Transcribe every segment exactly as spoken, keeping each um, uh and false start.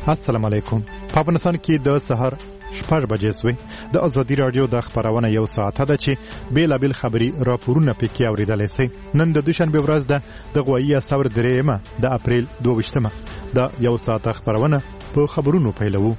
السلام علیکم. په افغانستان کې د سحر شپږ بجې سوې. د ازادي راډیو د خبرونه یو ساعته ده چې بیلابیل خبري راپورونه پکې اوریدلی سئ. نن د دوشنبې ورځ ده د غوایي ثور درېیمه د اپریل دوه ویشتمه. د یو ساعته خبرونه په خبرونو پیلوو.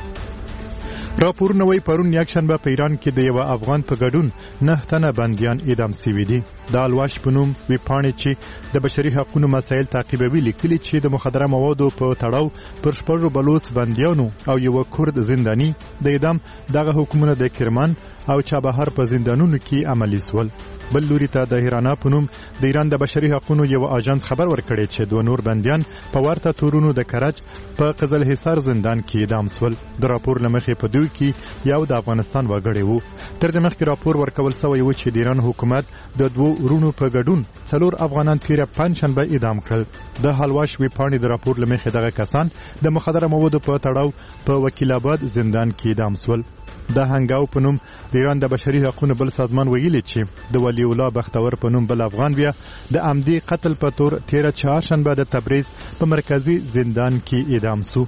راپورونه وایي پرون یکشنبه په ایران کې د یو افغان په ګډون نه تنه بندیان اعدام سوي دي. د الواش په نوم ویبپاڼې چې د بشري حقوقو مسایل تعقیبوي لیکلي چې د مخدره موادو په تړاو پر شپږو بلوڅ بندیانو او یو کورد زنداني د اعدام دغه حکمونه د کرمان او چابهار په زندانونو کې عملي سول. بل لوري ته د هیرانا په نوم د ایران د بشري حقوقو یو اژانس خبر ورکړی چې دوه نور بندیان په ورته تورونو د کرج په قزل حصار زندان کې اعدام سول. د راپور لمخې په دوی کې یو د افغانستان وګړی وو. تر دې مخکې راپور ورکول شوی و چې د ایران حکومت د دوو ورونو په ګډون څلور افغانان تیره پنجشنبه اعدام کړل. د حلواش ویبپاڼې د راپور لمخې دغه کسان د مخدره موادو په تړاو په وکیل آباد زندان کې اعدام سول. د هنګاو په نوم د ایران د بشري حقوقو بل سازمان ویلي چې د ولی الله بختور په نوم بل افغان بیا د عمدي قتل په تور تیره چهارشنبه د تبریز په مرکزی زندان کې اعدام سو.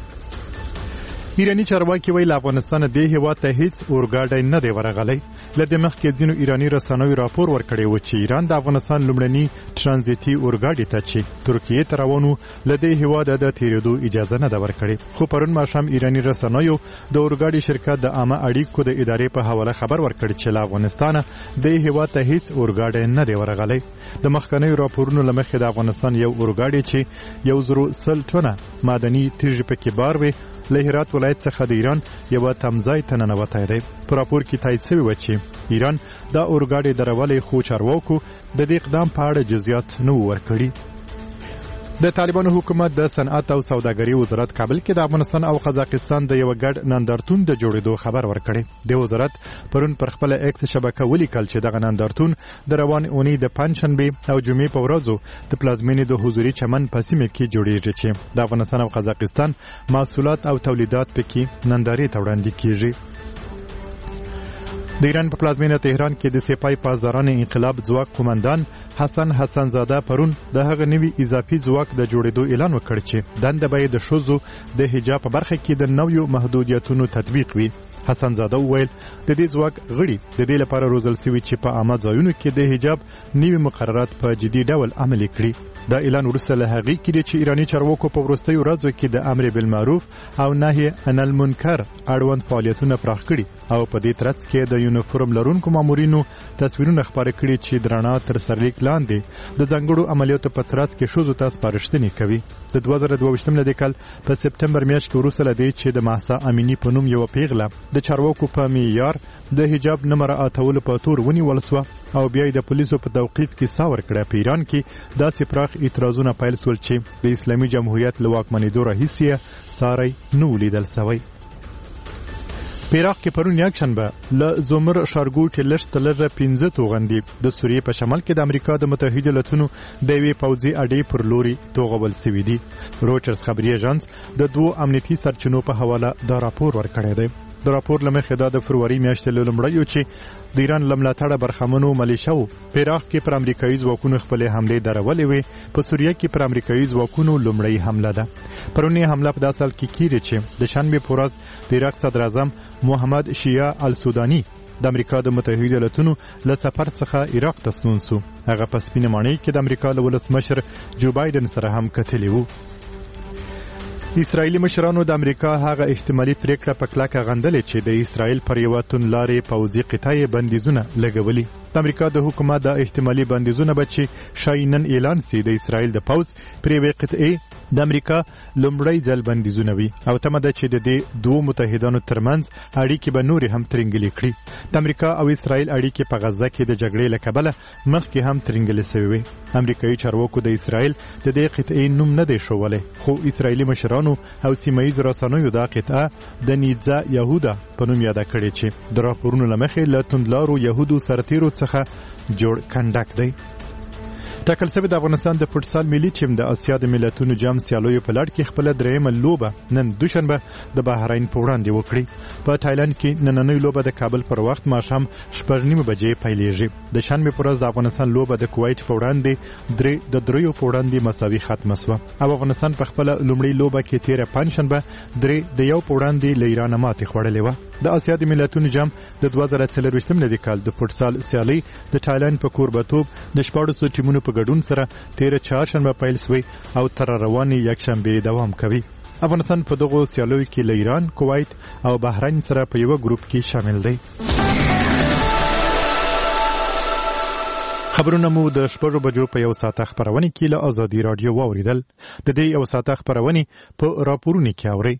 ایرانی چارواکي ویل افغانستان د هیواد ته هیڅ اورګاډی نه دی ورغلی. له دې مخکې ځینو ایرانی رسنیو راپور ورکړی و چې ایران د افغانستان لومړني ترانزیتي اورګاډي ته چې ترکیې ته روانو له دې هیواده د تیرېدو اجازه نه ده ورکړې. خو پرون ماښام ایرانی رسنیو د اورګاډي شرکت د عامه اړیکو د ادارې په حواله خبر ورکړ چې له افغانستانه د هیواد ته هیڅ اورګاډی نه دی ورغلی. د مخکنیو راپورونو له مخې د افغانستان یو اورګاډي چې یو زرو سل ټنه معدني تیږې پکې بار وې له هرات ولایت څخه د ایران یوه تمځای ته ننوتی دی. په راپور کې تایید شوي و چې ایران دا اورګاډي درولی خو چارواکو د دې اقدام په اړه جزئیات نه وو ورکړي. د طالبانو حکومت د صنعت او سوداګرۍ وزارت کابل کې د افغانستان او قزاقستان د یو ګډ نندارتون د جوړېدو خبر ورکړی. د وزارت پرون پر خپل ایکس شبکه ولیکل چې دغه نندارتون د روان اونۍ د پنجشنبې او جمعې په ورځو د پلازمینې د حضوري چمن په سیمه کې جوړیږي چې د افغانستان او قزاقستان محصولات او تولیدات پکې نندارې ته وړاندې کیږي. د ایران په پلازمینه تهران کې د سپای پاسداران انقلاب ځواک قومندان حسن حسن زاده پرون د هغه نوي اضافي ځواک د جوړېدو اعلان وکړ چې دنده به د ښځو د حجاب په برخه کې د نویو محدودیتونو تطبیق وي. حسن زاده وویل د دې ځواک غړي د دې لپاره روزل شوي چې په عامه ځایونو کې د حجاب نوي مقررات په جدي ډول عملي کړي. دا اعلان وروسته له هغې کې چې ایراني چارواکو په وروستیو ورځو کې د امر بالمعروف او نهي عن المنکر اړوند فعالیتونه پراخ کړي او په دې ترڅ کې د یونیفورم لرونکو مامورینو تصویرونه خپاره کړي چې د رڼا تر سرلیک لاندې د ځانګړو عملیاتو په ترڅ کې ښځو ته سپارښتنې کوي. د دوه زره دوه ویشتم نه د کال په سپتمبر میاشت کې وروسته له دې چې د مهسا امیني په نوم یوه پیغله د چارواکو په معیار د حجاب نه مراعاتولو په تور ونیول سوه او بیا یې د پولیسو په توقیف کې ساه ورکړه. په ایران کې داسې پراخ اعتراضونه پیل سول چې د اسلامي جمهوریت له واکمنېدو راهیسې ساری نه و لیدل سوی. په عراق کې پرون یکشنبه له زومر ښارګوټې لږ تر لږه پنځه توغندي د سوریې په شمال کې د امریکا د متحده ایالتونو د یوې پوځي اډې پر لوري توغول سوي دي. رویټرز خبري ایژانس د دوو امنیتي سرچینو په حواله دا راپور ورکړی دی. د راپور له مخې دا د فرواري میاشتې له لومړیو چې د ایران له ملاتړه برخمنو ملیشاو په عراق کې پر امریکایي ځواکونو خپلې حملې درولې وې. په سوریه کې پر امریکایي ځواکونو لومړۍ حمله ده. پرونی حمله په داسې حال کې کیږي چې د شنبې په ورځ د عراق صدر اعظم محمد شیعه السوداني د امریکا د متحده ایالتونو له سفر څخه عراق ته ستون سو. هغه په سپینه ماڼۍ کې د امریکا له ولسمشر جو بایدن سره هم کتلی وو. اسرائیلي مشرانو د امریکا هغه احتمالي پریکړه په کلکه غندلې چې د اسرائیل پر یوه توندلارې پوځي قطعې بندیزونه لګولي. د امریکا د حکومت د احتمالي بندیزونه به چې ښایي نن اعلان سي د اسرائیل د پوځ پر یوې قطعې د امریکا لومړی ځل بندیزونه وي او تمه ده چې د دې دوو متحدانو ترمنځ اړیکې به نورې هم ترنګلې کړي. د امریکا او اسرائیل اړیکې په غزه کې د جګړې له کبله مخکې هم ترنګلې سوي وې. امریکایي چارواکو د اسرائیل د دې قطعې نوم نه دی ښوولی، خو اسرائیلي مشرانو او سیمه ییزو رسنیو دا قطعه د نیتزا یهودا په نوم یاده کړې چې د راپورونو له مخې له توندلارو یهودو سرتیرو څخه جوړ کنډک دی. ټاکل شوې د افغانستان د فوټسال ملي ټیم د اسیا د ملتونو جام سیالیو په لړ کې خپله درېیمه لوبه نن دوشنبه د بحرین په وړاندې وکړي. په تایلند کې نننۍ لوبه د کابل پر وخت ماښام شپږ نیمې بجې پیلېږي. د شنبې په ورځ د افغانستان لوبه د کویت په وړاندې درې د دریو په وړاندې مساوي ختمه شوه او افغانستان په خپله لومړۍ لوبه کې تېره پنجشنبه درې د یو په وړاندې له ایران ماتې خوړلې وه. د اسیا د ملتونو جام د دوه زره څلرویشتم میلادي کال د فوټسال سیالۍ د تایلند په کوربتوب د شپاړسو ټیمونو په ګډون سره تېره چهارشنبه پیل شوی او تر روانې یکشنبې دوام کوي. افغانستان په دغو سیالیو کې له ایران، کویت او بحرین سره په یوه ګروپ کې شامل دی. خبرونه مو د شپږو بجو په یو ساعته خپرونې کې له ازادي راډیو واوریدل. د دې یو ساعته خپرونې په راپورونو کې اورئ.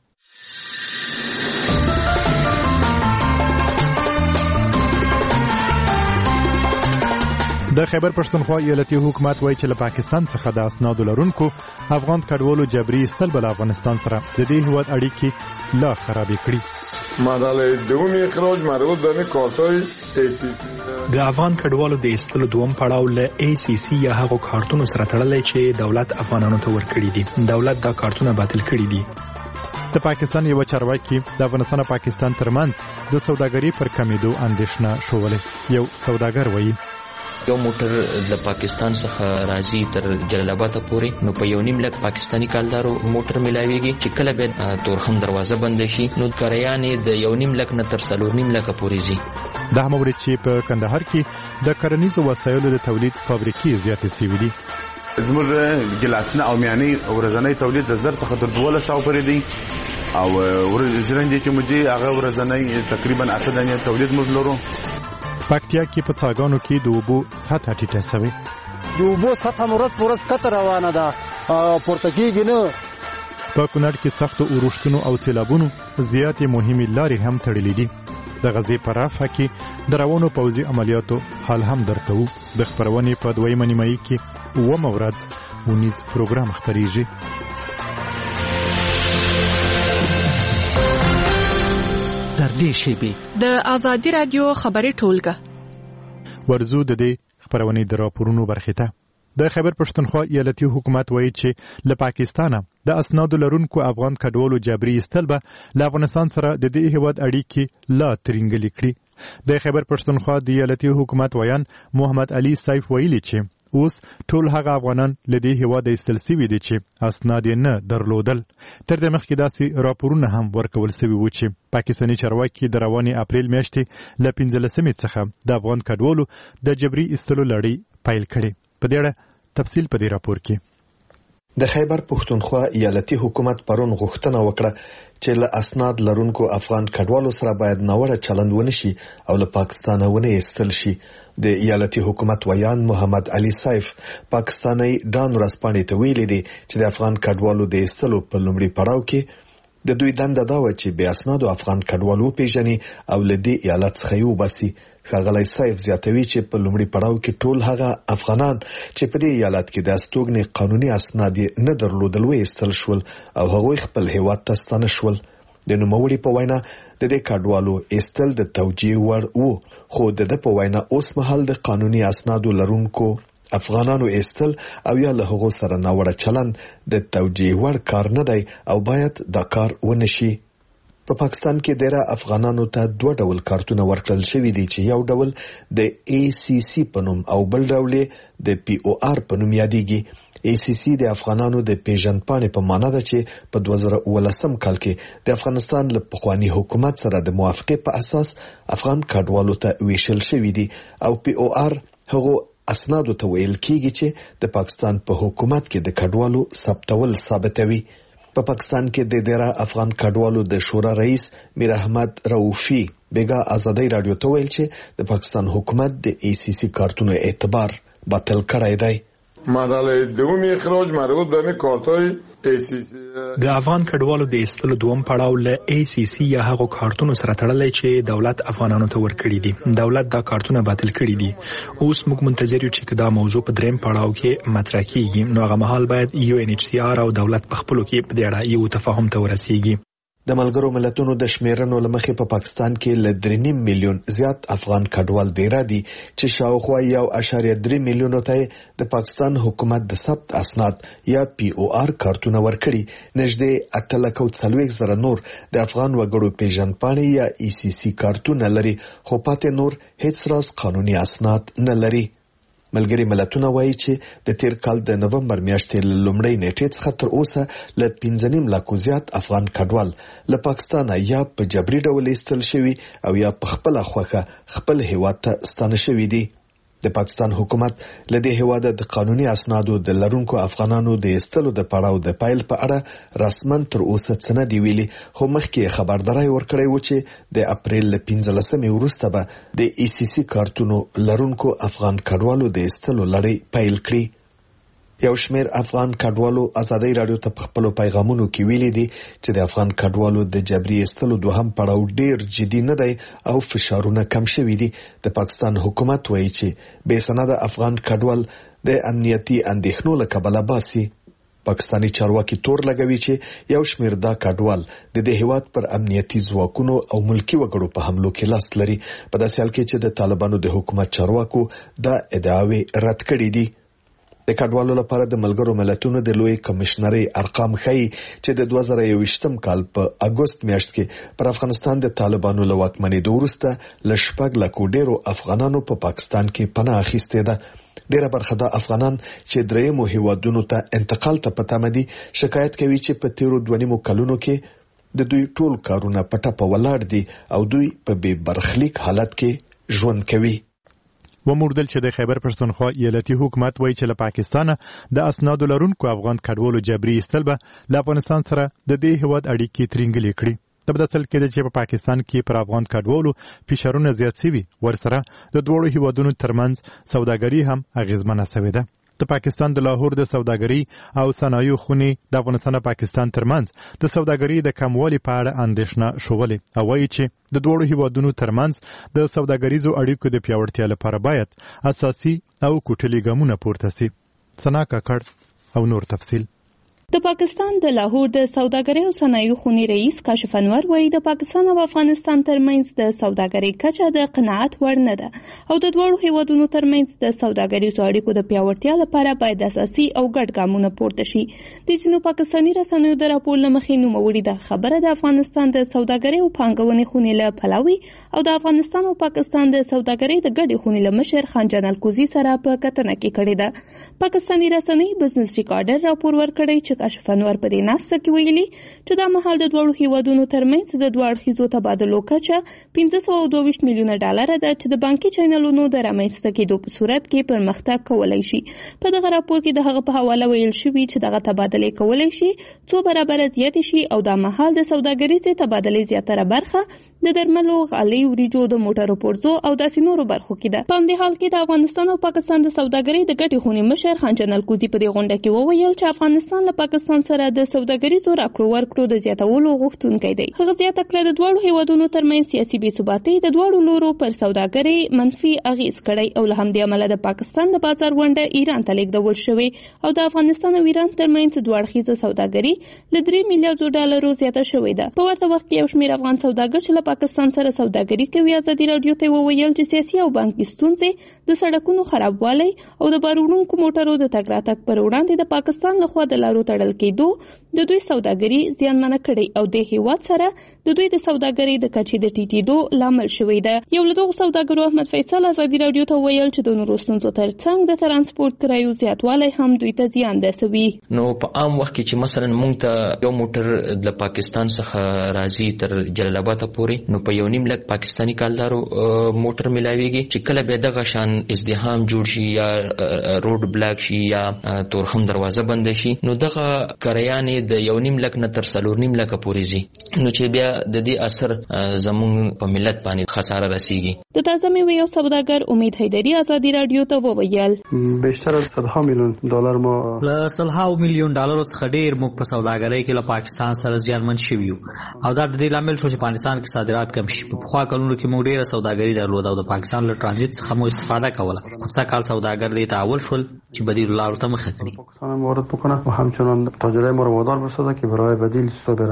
د خیبر پښتونخوا ایالتي حکومت وایي چې له پاکستان څخه د اسنادو لرونکو افغان کډوالو جبري ایستل به له افغانستان سره د دې هیواد اړیکې لا خرابې کړي. مرحله دوم اخراج مربوط به کارتای ای سی سی د افغان کډوالو د ایستلو دوم پړاو له ای سی سی یا هغو کارتونو سره تړلی چې دولت افغانانو ته ورکړي دي. دولت دا کارتونه باطل کړي دي. د پاکستان یو چارواکي د افغانستان او پاکستان ترمنځ د سوداګرۍ پر کمیدو اندېښنه شولې. یو سوداګر وایي یو موټر د پاکستان څخه راځي تر جلال آباد پورې، نو په یو نیم لک پاکستاني کالدارو موټر ملاويږي چې کله به تورخم دروازه بند شي نو کریانې د یو نیم لک نه تر څلور نیم لک پورې ځي. دا مورد چې په کندهار کې د کرنیزو وسایلو د تولید فابریکې زیاتې شوې دي. زموږ ګلاسونه او میاني ورځنی تولید د زر څخه تر دولس سوه پورې دی او ورځنی چې موږ هغه ورځنی تقریبا اته دانې تولید موږ لرو. پکتیا کې په څاګانو کې د اوبو سطحه ټیټه شوې. د اوبو سطحه ورځ په ورځ کته روانه ده، پورته کېږي نه. په کونړ کې سختو اورښتونو او سیلابونو زیاتې مهمې لارې هم تړلې دي. د غزې په رافح کې د روانو پوځي عملیاتو حال هم درته وو. د خپرونې په دویمه نیمایي کې اوومه ورځ ونیز پروګرام خپریږي. د ازادي راډیو خبري ټولګه ورزو د دې خبرونې د راپورونو برخې ته. د خیبر پښتونخوا ایالتي حکومت وایي چې له پاکستانه د اسنادو لرونکو افغان کډوالو جبري ایستل به له افغانستان سره د دې هیواد اړیکې لا ترینګلې کړي. د خیبر پښتونخوا د ایالتي حکومت ویان محمد علي سیف ویلي چې اوس ټول هغه افغانان له دې هیواده ایستل سوي دي چې اسناد یې نه درلودل. تر دې مخکې داسې راپورونه هم ورکول سوي وو چې پاکستاني چارواکي د روانې اپریل میاشتې له پنځلسمې څخه د افغان کډوالو د جبري ایستلو لړۍ پیل کړې. په دې اړه تفصیل په دې راپور کې. د خیبر پښتونخوا ایالتي حکومت پرون غوښتنه وکړه چې له اسناد لرونکو افغان کډوالو سره باید ناوړه چلند ونشي او له پاکستانه ونه ایستل شي. د ایالتي حکومت ویان محمد علي سیف پاکستاني ډان ورځپاڼې ته ویلي دي چې د افغان کډوالو د ایستلو په لومړي پړاو کې د دوی دنده دا و چې بې اسنادو افغان کډوالو پیژني او له دې ایالت څخه یې وباسي. ښاغلی سیف زیاتوي چې په لومړي پړاو کې ټول هغه افغانان چې په دې ایالت کې د استوګنې قانوني اسناد نه درلودل وایستل شول او هغوی خپل هیواد ته ستانه شول. د نوموړي په وینا د دې کډوالو ایستل د توجیه وړ وو، خو د ده په وینا اوس مهال د قانوني اسنادو لرونکو افغانانو ایستل او یا له هغو سره ناوړه چلند د توجیه وړ کار نه دی او باید دا کار ونشي. په پاکستان کې ډیره افغانانو ته دوه ډول کارتونه ورکړل شوي دي چې یو ډول د ای سی سی په نوم او بل ډول د پی او آر په نوم یادېږي. ای سی سی د افغانانو د پیژندپاڼې په معنا ده چې په دوه زره اوولسم کال کې د افغانستان له پخواني حکومت سره د موافقې په اساس افغان کډوالو ته ویشل شوي دي او پی او آر هغو اسنادو ته ویل کېږي چې د پاکستان په حکومت کې د کډوالو ثبتول ثابتوي. په پاکستان کې د ډیره افغان کډوالو د شورا رئیس میر احمد رؤفي بیګا ازادي رادیو ته ویل چې د پاکستان حکومت د ای سی سی کارتونو اعتبار باطل کړی دی. مرحله دوم اخراج مربوط به کارتای ای سی سی د افغان کډوالو د ایستلو دوم پړاو له ای سی سی یا هغو کارتونو سره تړلی چې دولت افغانانو ته ورکړي دي. دولت دا کارتونه باطل کړي دي. اوس موږ منتظر یو چې دا موضوع په دریم پړاو کې مطرح کیږي، نو هغه مهال باید یو ان ایچ سی آر او دولت په خپلو کې په دې اړه یو تفاهم ته ورسیږي. د ملګرو ملتونو د شمیرنو لمخې په پاکستان کې ل درې نیم میلیون زیات افغان کډوال دیره دي چې شاوخوا یو اشاریه درې میلیون ته د پاکستان حکومت د ثبت اسناد یا پی او آر کارتونه ورکړي. نږدې اته لک او څلوېښت زره نور د افغان وګړو پیژندپاڼې یا ای سی سی کارتونه لري، خو پاتې نور هیڅ راز قانوني اسناد نه لري. ملګري ملتونه وایي چې د تیر کال د نومبر میاشتې له لومړۍ نیټې څخه تر اوسه له پنځه نیم لکو زیات افغان کډوال له پاکستان یا په جبري ډول ایستل شوي او یا په خپله خوښه خپل هیواد ته ستانه شوي دي. د پاکستان حکومت له دې هیواده د قانوني اسنادو د لرونکو افغانانو د ایستلو د پړاو د پایل په اړه رسمن تر اوسه څه نه دی ویلي، خو مخکې خبرداري ورکړی و چې د اپریل له پنځلسمې وروسته به د ای سی سی کارتونو لرونکو افغان کډوالو د ایستلو لړۍ پیل کړي. یو شمېر افغان کډوالو ازادي رادیو ته په خپلو پیغامونو کې ویلي دي چې د افغان کډوالو د جبري ایستلو دوهم پړاو ډیر جدي نه دی او فشارونه کم شوي دي. د پاکستان حکومت وایي چې بې سنده افغان کډوال د امنیتي اندېښنو له کبله باسي. پاکستاني چارواکي تور لګوي چې یو شمېر دا کډوال د دې هیواد پر امنیتي ځواکونو او ملکی وګړو په حملو کې لاس لري، په داسې حال کې چې د طالبانو د حکومت چارواکو دا ادعاوې رد کړې دي. د کډوالو لپاره د ملګرو ملتونو د لوی کمشنري ارقام ښيي چې د دوه زره یوویشتم کال په اګوست میاشت کې پر افغانستان د طالبانو له واکمنېدو وروسته له شپږ لکو ډیرو افغانانو په پاکستان کې پناه اخیستې ده. ډیره برخه د افغانان چې درېیمو هیوادونو ته انتقال ته په تمه دي شکایت کوي چې په تیرو دوه نیمو کلونو کې د دوی ټول کارونه په ټپه ولاړ دي او دوی په بې برخلیک حالت کې ژوند کوي. وموردل چې د خیبر پښتونخوا ایالتي حکومت وایي چې له پاکستانه د اسنادو لرونکو افغان کډوالو جبري ایستل به له افغانستان سره د دې هیواد اړیکې ترینګلې کړي. د بدسل کې چې په پاکستان کې پر افغان کډوالو فشارونه زیات شوي، ورسره د دوړو هیوادونو ترمنځ سوداګري هم اغیزمنه شوې ده. د پاکستان د لاهور د سوداګري او صنایعو خونې د افغانستان او پاکستان ترمنځ د سوداګري د کموالي په اړه اندېښنه شولې او وایي چې د دوړو هیوادونو ترمنځ د سوداګریزو اړیکو د پیاوړتیا لپاره باید اساسي او کوټلي ګامونه پورته شي. ثنا کاکړ او نور تفصیل. د پاکستان د لاهور د سوداګرۍ او صنایعو خونې رئیس کاشف انور وایي د پاکستان او افغانستان ترمنځ د سوداګرۍ کچه د قناعت وړ نه ده او د دوړو هیوادونو ترمنځ د سوداګریزو اړیکو د پیاوړتیا لپاره باید اساسي او ګډ ګامونه پورته شي. د ځینو پاکستاني رسنیو د راپور له مخې نوموړي د خبره د افغانستان د سوداګرۍ او پانګونې خونې له پلاوي او د افغانستان او پاکستان د سوداګرۍ د ګډې خونې له مشر خان جان الکوزي سره په کتنه کې کړې ده. پاکستاني رسنۍ بزنس ریکارډر راپور ورکړی چې کاشف انور په دې ناسته کې ویلي چې دا مهال د دوړو هیوادونو ترمنځ د دوه اړخیزو تبادلو کچه پنځه سوه دوه ویشت میلیونه ډالر ده چې د بانکي چینلونو د رامنځته کېدو په صورت کې پرمختګ کولی شي. په دغه راپور کې د هغه په حواله ویل شوي چې دغه تبادلې کولی شي څو برابره زیاتې شي او دا مهال د سوداګریزې تبادلې زیاتره برخه د درملو، غالۍ، وریجو، د موټرو پرزو او داسې نورو برخو کې ده. په همدې حال کې د افغانستان او پاکستان د سوداګرۍ د ګډې خونې مشر خان جان الکوزي په دې غونډه کې وویل چې افغانستان له پاکستان سره د سوداګریزو راکړو ورکړو د زیاتولو غوښتونکی دی. هغه زیاته کړه د دواړو هیوادونو ترمنځ سیاسي بې ثباتۍ د دواړو لورو پر سوداګرۍ منفي اغیز کړی او له همدې امله د پاکستان د بازار ونډه ایران ته لیږدول شوې او د افغانستان او ایران ترمنځ دوه اړخیزه سوداګري له درې میلیارډو ډالرو زیاته شوې ده. په ورته وخت کې یو شمېر افغان سوداګر چې له پاکستان سره سوداګري کوي ازادي راډیو ته وویل چې سیاسي او بانکي ستونزې، د سړکونو خرابوالی او د بار وړونکو موټرو د تګ راتګ پر وړاندې د پاکستان لخوا د لارو تړل کېدو د دوی سوداګري زیانمنه کړي او د هیواد سره د دوی د سوداګرۍ د کچې د ټیټېدو لامل شوی ده. یو له دغو سوداګرو احمد فیصل ازادي راډیو ته ویل چې د نورو ستونزو ترڅنګ د ترانسپورت کرایو زیاتوالی هم دوی ته زیان رسوي. نو په عام وخت کې چې مثلا موږ ته یو موټر د پاکستان څخه راځي تر جلال آباد پورې، نو په یو نیم لک پاکستاني کالدارو موټر ملاويږي چې کله به دغه شان ازدحام جوړ شي یا روډ بلاک شي یا تورخم دروازه بند شي، نو دغه کرایانې د یو نیم لک نه تر څلور نیم لک پورې ځي، نو چې بیا د دې اثر زموږ په ملت باندې خساره رسیږي. د تازه میوې یو سوداګر امید حیدری ازادي راډیو ته وویل بیشتر از صدها میلیون ډالر ما له صدها میلیون ډالرو څخه ډیر موږ په سوداګرۍ کې له پاکستان سره زیانمن شوي یو او دا د دې لامل شو چې پاکستان کې صادرات کم شي. په پخوا کلونو کې موږ ډیره سوداګري درلوده او د پاکستان له ترانزیت څخه مو استفاده کوله. خو څه کال سوداګر دې تعول شول چې بدیل لارو ته مخه کړي. پاکستان وارد بکنه و همچنان تاجرای ما رو وادار بسازه که برای بدیل سودا برن.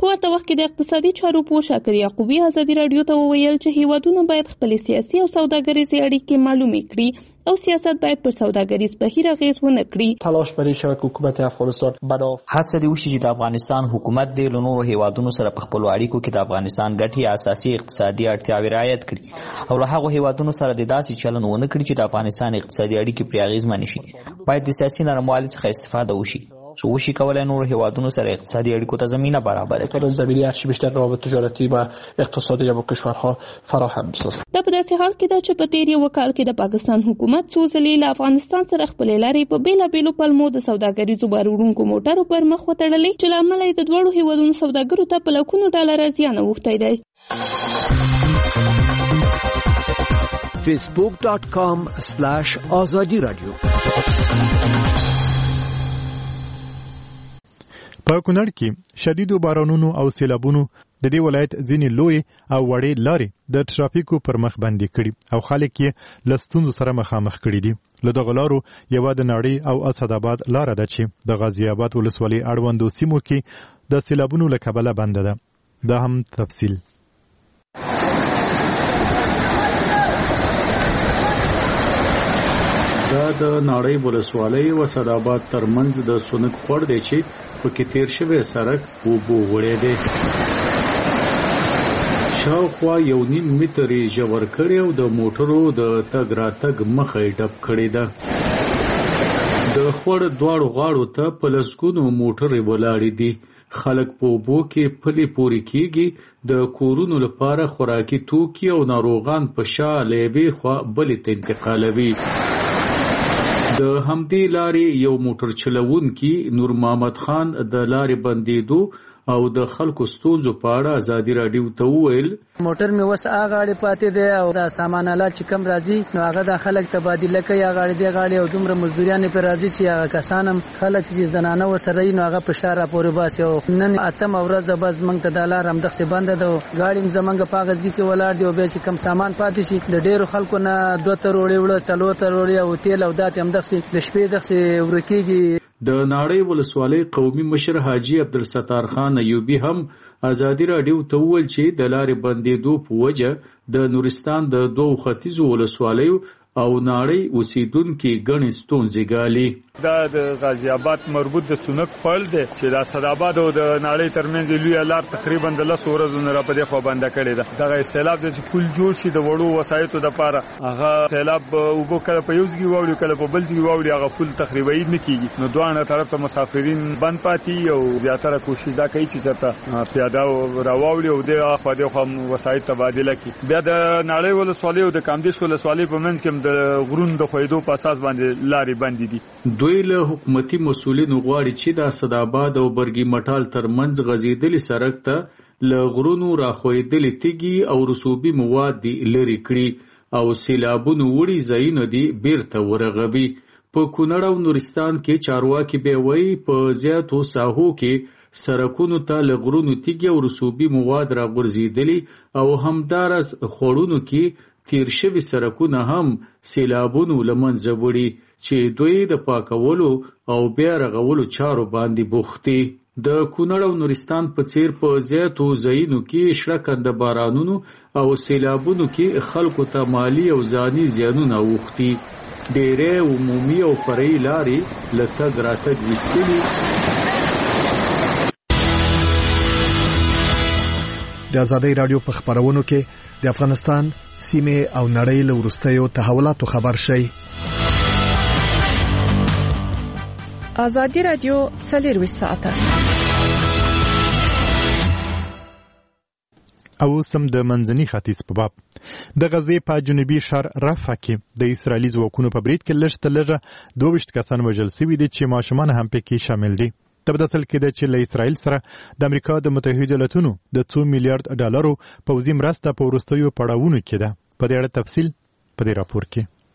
په ورته وخت کې د اقتصادي چارو پوه شاکر یعقوبي ازادي راډیو ته وویل چې هیوادونه باید خپلې سیاسي او سوداګریزې اړیکې معلومې کړي او سیاست باید پر سوداګریز بهیر اغیز ونه کړي. تلاش برای شود که حکومت افغانستان بنا هڅه دې وشي چې د افغانستان حکومت د نورو هیوادونو سره په خپلو اړیکو کې د افغانستان ګټې اساسي اقتصادي اړتیاوې رعایت کړي او له هغو هیوادونو سره د داسې چلن ونه کړي چې د افغانستان اقتصادي اړیکې پرې اغیزمنې شي. باید د سیاسي نرموالي څخه استفاده وشي څو وشي کولای نور هیوادونو سره اقتصادي اړیکو ته زمینه برابر کړي. زمینه هرچی بیشتر روابط تجارتی و اقتصادی با کشورها فراهم بسازد. دا په داسې حال کې ده چې په تیر یو کال کې د پاکستان حکومت څو ځلې له افغانستان سره خپلې لارې په بیلابیلو پلمو د سوداګریزو بار وړونکو موټرو پر مخ وتړلې چې له امله یې د دواړو هیوادونو سوداګرو ته په لکونو ډالره زیان اوښتی دی. فیسبوک ډاٹ کام سلاش آزادی رادیو. په کونړ کې شدیدو بارانونو او سیلابونو د دې ولایت ځینې لوی او وړې لارې د ټرافیکو پر مخ بندې کړي او خلک یې له ستونزو سره مخامخ کړي دي. له دغو لارو یوه د نړۍ او اسداباد لاره ده چې د غازي آباد ولسوالۍ اړوندو سیمو کې د سیلابونو له کبله بنده ده. دا هم تفصیل. دا د نړۍ ولسوالۍ او اسداباد ترمنځ د سونک خور دی چې پکې تیر شوی سړک اوبو وړی دی. شاوخوا یو نیم متر یې ژور کړی او د موټرو د تګ راتګ مخه یې ډب کړې ده. د خور دواړو غاړو ته په لسګونو موټرې ولاړې دي. خلک په اوبو کې پلي پورې کېږي. د کورونو لپاره خوراکي توکي او ناروغان په شا له یوې خوا بلې ته انتقالوي. د همدې لارې یو موټر چلوونکي نور محمد خان د لارې بندېدو او د خلکو ستونزو په اړه ازادي راډیو ته وویل موټر مې وس هغه غاړې پاتې دی او د سامان آلات چې کم راځي نو هغه د خلک تبادله کوي هغه غاړې دی غاړې او دومره مزدوریان په راځي چې هغه کسانم خلک چې زنانه ورسره نو هغه په شاره پورې باسي او نن اتم ورځ د بس منګ ته د لار هم دغه بند ده غاړې زمنګ پاغزګي کې ولاړ دی او به چې کم سامان پاتې شي د ډیرو خلکو نه دوه تر وړي وړ څلور تر وړي او تیل او دات هم دغه د شپې دغه ورکیږي. د ناړۍ ولسوالۍ قومي مشر حاجی عبدالستار خان ایوبی هم ازادي راډیو ته وویل چې د لارې بندېدو په وجه د نورستان د دوو ختیځو ولسوالیو او ناړۍ اوسیدونکو ګڼې ستونزې ګالي. دا د غازي آباد مربوط د سونک خپل دی چې د اسداباد او د ناړۍ ترمنځ لوی لار تقریبا د لس ورځو نه را په دې خوا بنده کړې ده. دغه سیلاب د پل جوړ شي د وړو وسایطو لپاره هغه سیلاب وبو کله په یوځګي واوړي کله په بل ځای واوړي هغه پل تقریبا یې نه کیږي نو دوه طرف ته مسافرین بند پاتې او زیاتره کوشش دا کوي چې چرته پیاده راوړي او د خو د خو وسایط تبادله کړي. بیا د ناړۍ ولسوالۍ او د کامدیش ولسوالۍ په منځ کې د غرون د خویدو په اساس باندې لارې بندې دي. دوی له حکومتي مسولینو غواړي چې د اسداباد او برګي مټال ترمنځ غزیدلي سړک ته له غرونو راخویدلي تیږي او رسوبي مواد لري کړي او سیلابونو وړي ځایونه دي بیرته ورغوي. په کونړ او نورستان کې چارواکي به وایي په زیاتو ساحو کې سړکونو ته له غرونو تیږي او رسوبي مواد راغورځېدلي او همدارس خوړونو کې تیر شوي سړکونه هم سیلابونو له منځه وړي چې دوی د پاکولو او بیا رغولو چارو باندې بوخت دي. د کونړ او نورستان په څیر په زیاتو ځایونو کې شړکنده بارانونو او سیلابونو کې خلکو ته مالی او ځاني زیانونه اوښتي. ډېرې عمومي او فرعي لارې له تګ راتګ ویستلي. د ازادۍ راډیو په خبرونو کې د افغانستان سیمه او نړۍ له وروستیو تحولاتو خبر شي. ازادي راډیو څلور ساعته او سم د منځني ختیځ په باب د غزې په جنوبي شهر رفح کې د اسرایلی ځواکونو په برید کې لږ تر لږه دوه ویشت کسان وژل شوي دي چې ماشومان هم پکې شامل دي. تبدل کې د چې له اسرایل سره د امریکا د متحده ایالاتونو د څو میلیارډ ډالرو پوځي مرسته په وروستیو پړاوونو کې ده. په دې اړه تفصیل په دې راپور کې.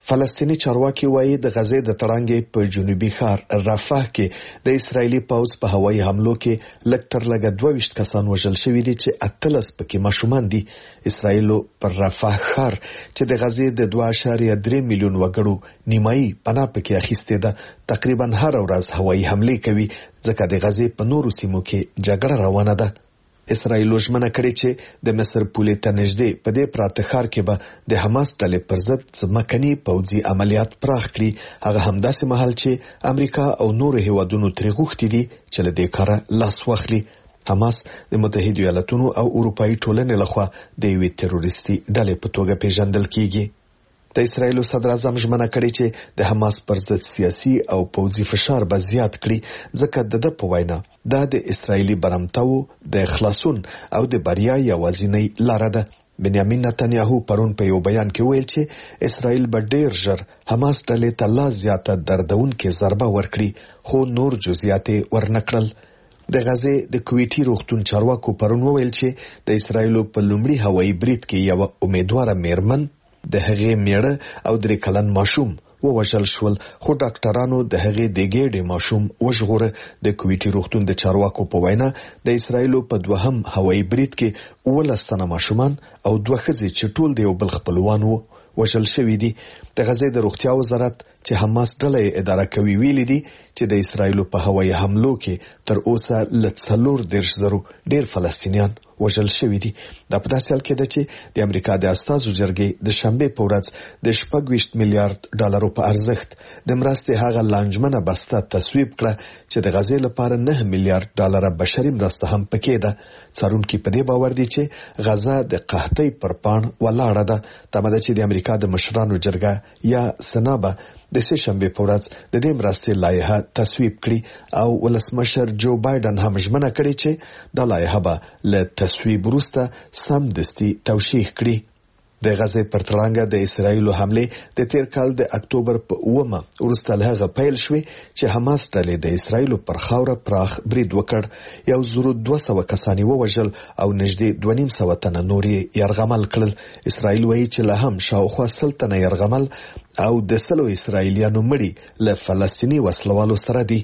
فلسطینی چارواکي وایي د غزې د تړانګې په جنوبي ښار رفح کې د اسرایلی پوځ په هوایي حملو کې لږ تر لږه دوه ویشت کسان وژل شوي دي چې اتلس پکې ماشومان دي. اسرایلو پر رفح ښار چې د غزې د دوه اعشاریه درې میلیون وګړو نیمایي پناه پکې اخیستې ده تقریبا هر ورځ هوایي حملې کوي ځکه د غزې په نورو سیمو کې جګړه روانه ده. اسرایل ژمنه کړې چې د مصر پولې ته نږدې په دې پراته ښار کې به د حماس ډلې پر ضد ځمکني پوځي عملیات پراخ کړي. هغه همداسې مهال چې امریکا او نورو هیوادونو ترې غوښتي دي چې له دې کاره لاس واخلي. حماس د متحده ایالاتونو او اروپאי ټولنې لخوا د یوې تروریستي ډلې په توګه پیژندل کیږي. د اسرایل صدر اعظم ژمنه کړې چې د حماس پر ضد سیاسي او پوځي فشار به زیات کړي ځکه د د په وینا دا د اسرایلی برمتاو د خلاصون او د بریا یوازینۍ لار ده. بنیامین نتنیاهو پرون په یو بیان کې ویل چې اسرایل به ډیر ژر حماس ډلې ته لا زیاته دردونکې ضربه ورکړي خو نور جزئیات ورنکړل. د غزې د کویټي روغتون چارواکو پرون ویل چې د اسرایل په لومړي هوایي برید کې یو امیدواره میرمن د هغې میړه او درې کلن ماشوم ووژل شول خو ډاکټرانو د هغې د ګېډې ماشوم وژغوره. د کویټي روغتون د چارواکو په وینا د اسرایل په دوهم هوایي برید کې اوولس تنه ماشومان او دوه ښځې چې ټول د یو بل خپلوان وو وژل شوي دي. د غزې د روغتیا وزارت چې حماس ډله اداره کوي ویلي دي چې د اسرایل په هوایي حملو کې تر اوسه له څلور دېرش زرو ډیر فلسطینیان وژل شوي دي. دا په داسې حال کې ده چې د امریکا د استازو جرګې د شنبې په ورځ د شپږ ویشت میلیارډ ډالرو په ارزښت د مرستې هغه لانجمنه بسته تصویب کړه چې د غزې لپاره نه میلیارډ ډالره بشري مرسته هم پکې ده. څارونکي په دې باور دي چې غزه د قحطۍ پر پاڼ ولاړه ده. تمه ده چې د امریکا د مشرانو جرګه یا سنابه د سه شنبې په ورځ د دې مرستې لایحه تصویب کړي او ولسمشر جو بایدن هم ژمنه کړې چې د لایحه به له تصویب وروسته سمدستي توشیح کړي. د غزې پر تړانګه د اسرایل حمله د تیر کال د اکتوبر په اومه وروسته له هغه پیل شوې چې حماس ډلې د اسرایل پر خاوره پراخ برید وکړ. یو زرو دوه سوه کسان ووژل او نږدې دوه نیم سوه تنه نور یې یرغمل کړل. اسرایل وایي چې له هم شاوخوا سل تنه یرغمل او د سلو اسرایلیانو مړي له فلسطیني وسلوالو سره دي.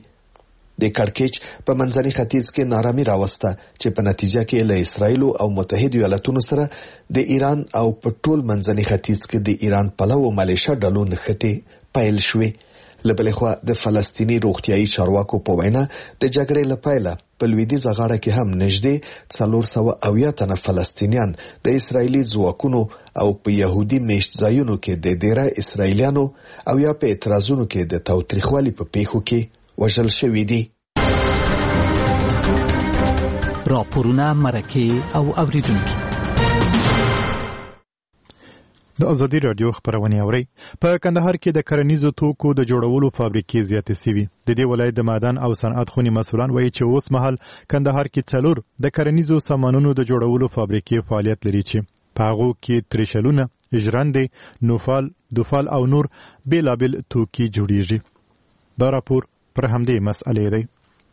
د کړکېچ په منځني ختیځ کې نارامي راوسته چې په نتیجه کې له اسرایل او متحده ایالاتونو سره د ایران او په ټول منځني ختیځ کې د ایران پلوو ملیشه ډلو نښتې پیل شوې. له بلې خوا د فلسطیني روغتیايي چارواکو په وینا د جګړې له پیله په لویدیځه غاړه کې هم نږدې څلور سوه اویا تنه فلسطینیان د اسرایلی ځواکونو او په يهودي میشت ځایونو کې د ډیره اسرایلیانو او یا په اعتراضونو کې د تاوتریخوالي په پیښو کې وژل شوي دي. راپورونه مرکه او اوریدونکو د ازادي رادیو خبرونه اوري. په کندهار کې د کرنیزو توکو د جوړولو فابریکې زیاتې سوي. د دې ولایت د معدن او صنعت خونی مسؤلان وایي چې اوس مهال کندهار کې څلور د کرنیزو سامانونو د جوړولو فابریکې فعالیت لري چې په هغو کې تریشلونه، ژرندې، نوفال، دوفال او نور بیلابل توکي جوړیږي. دا راپور پر همدې مسئلې دی.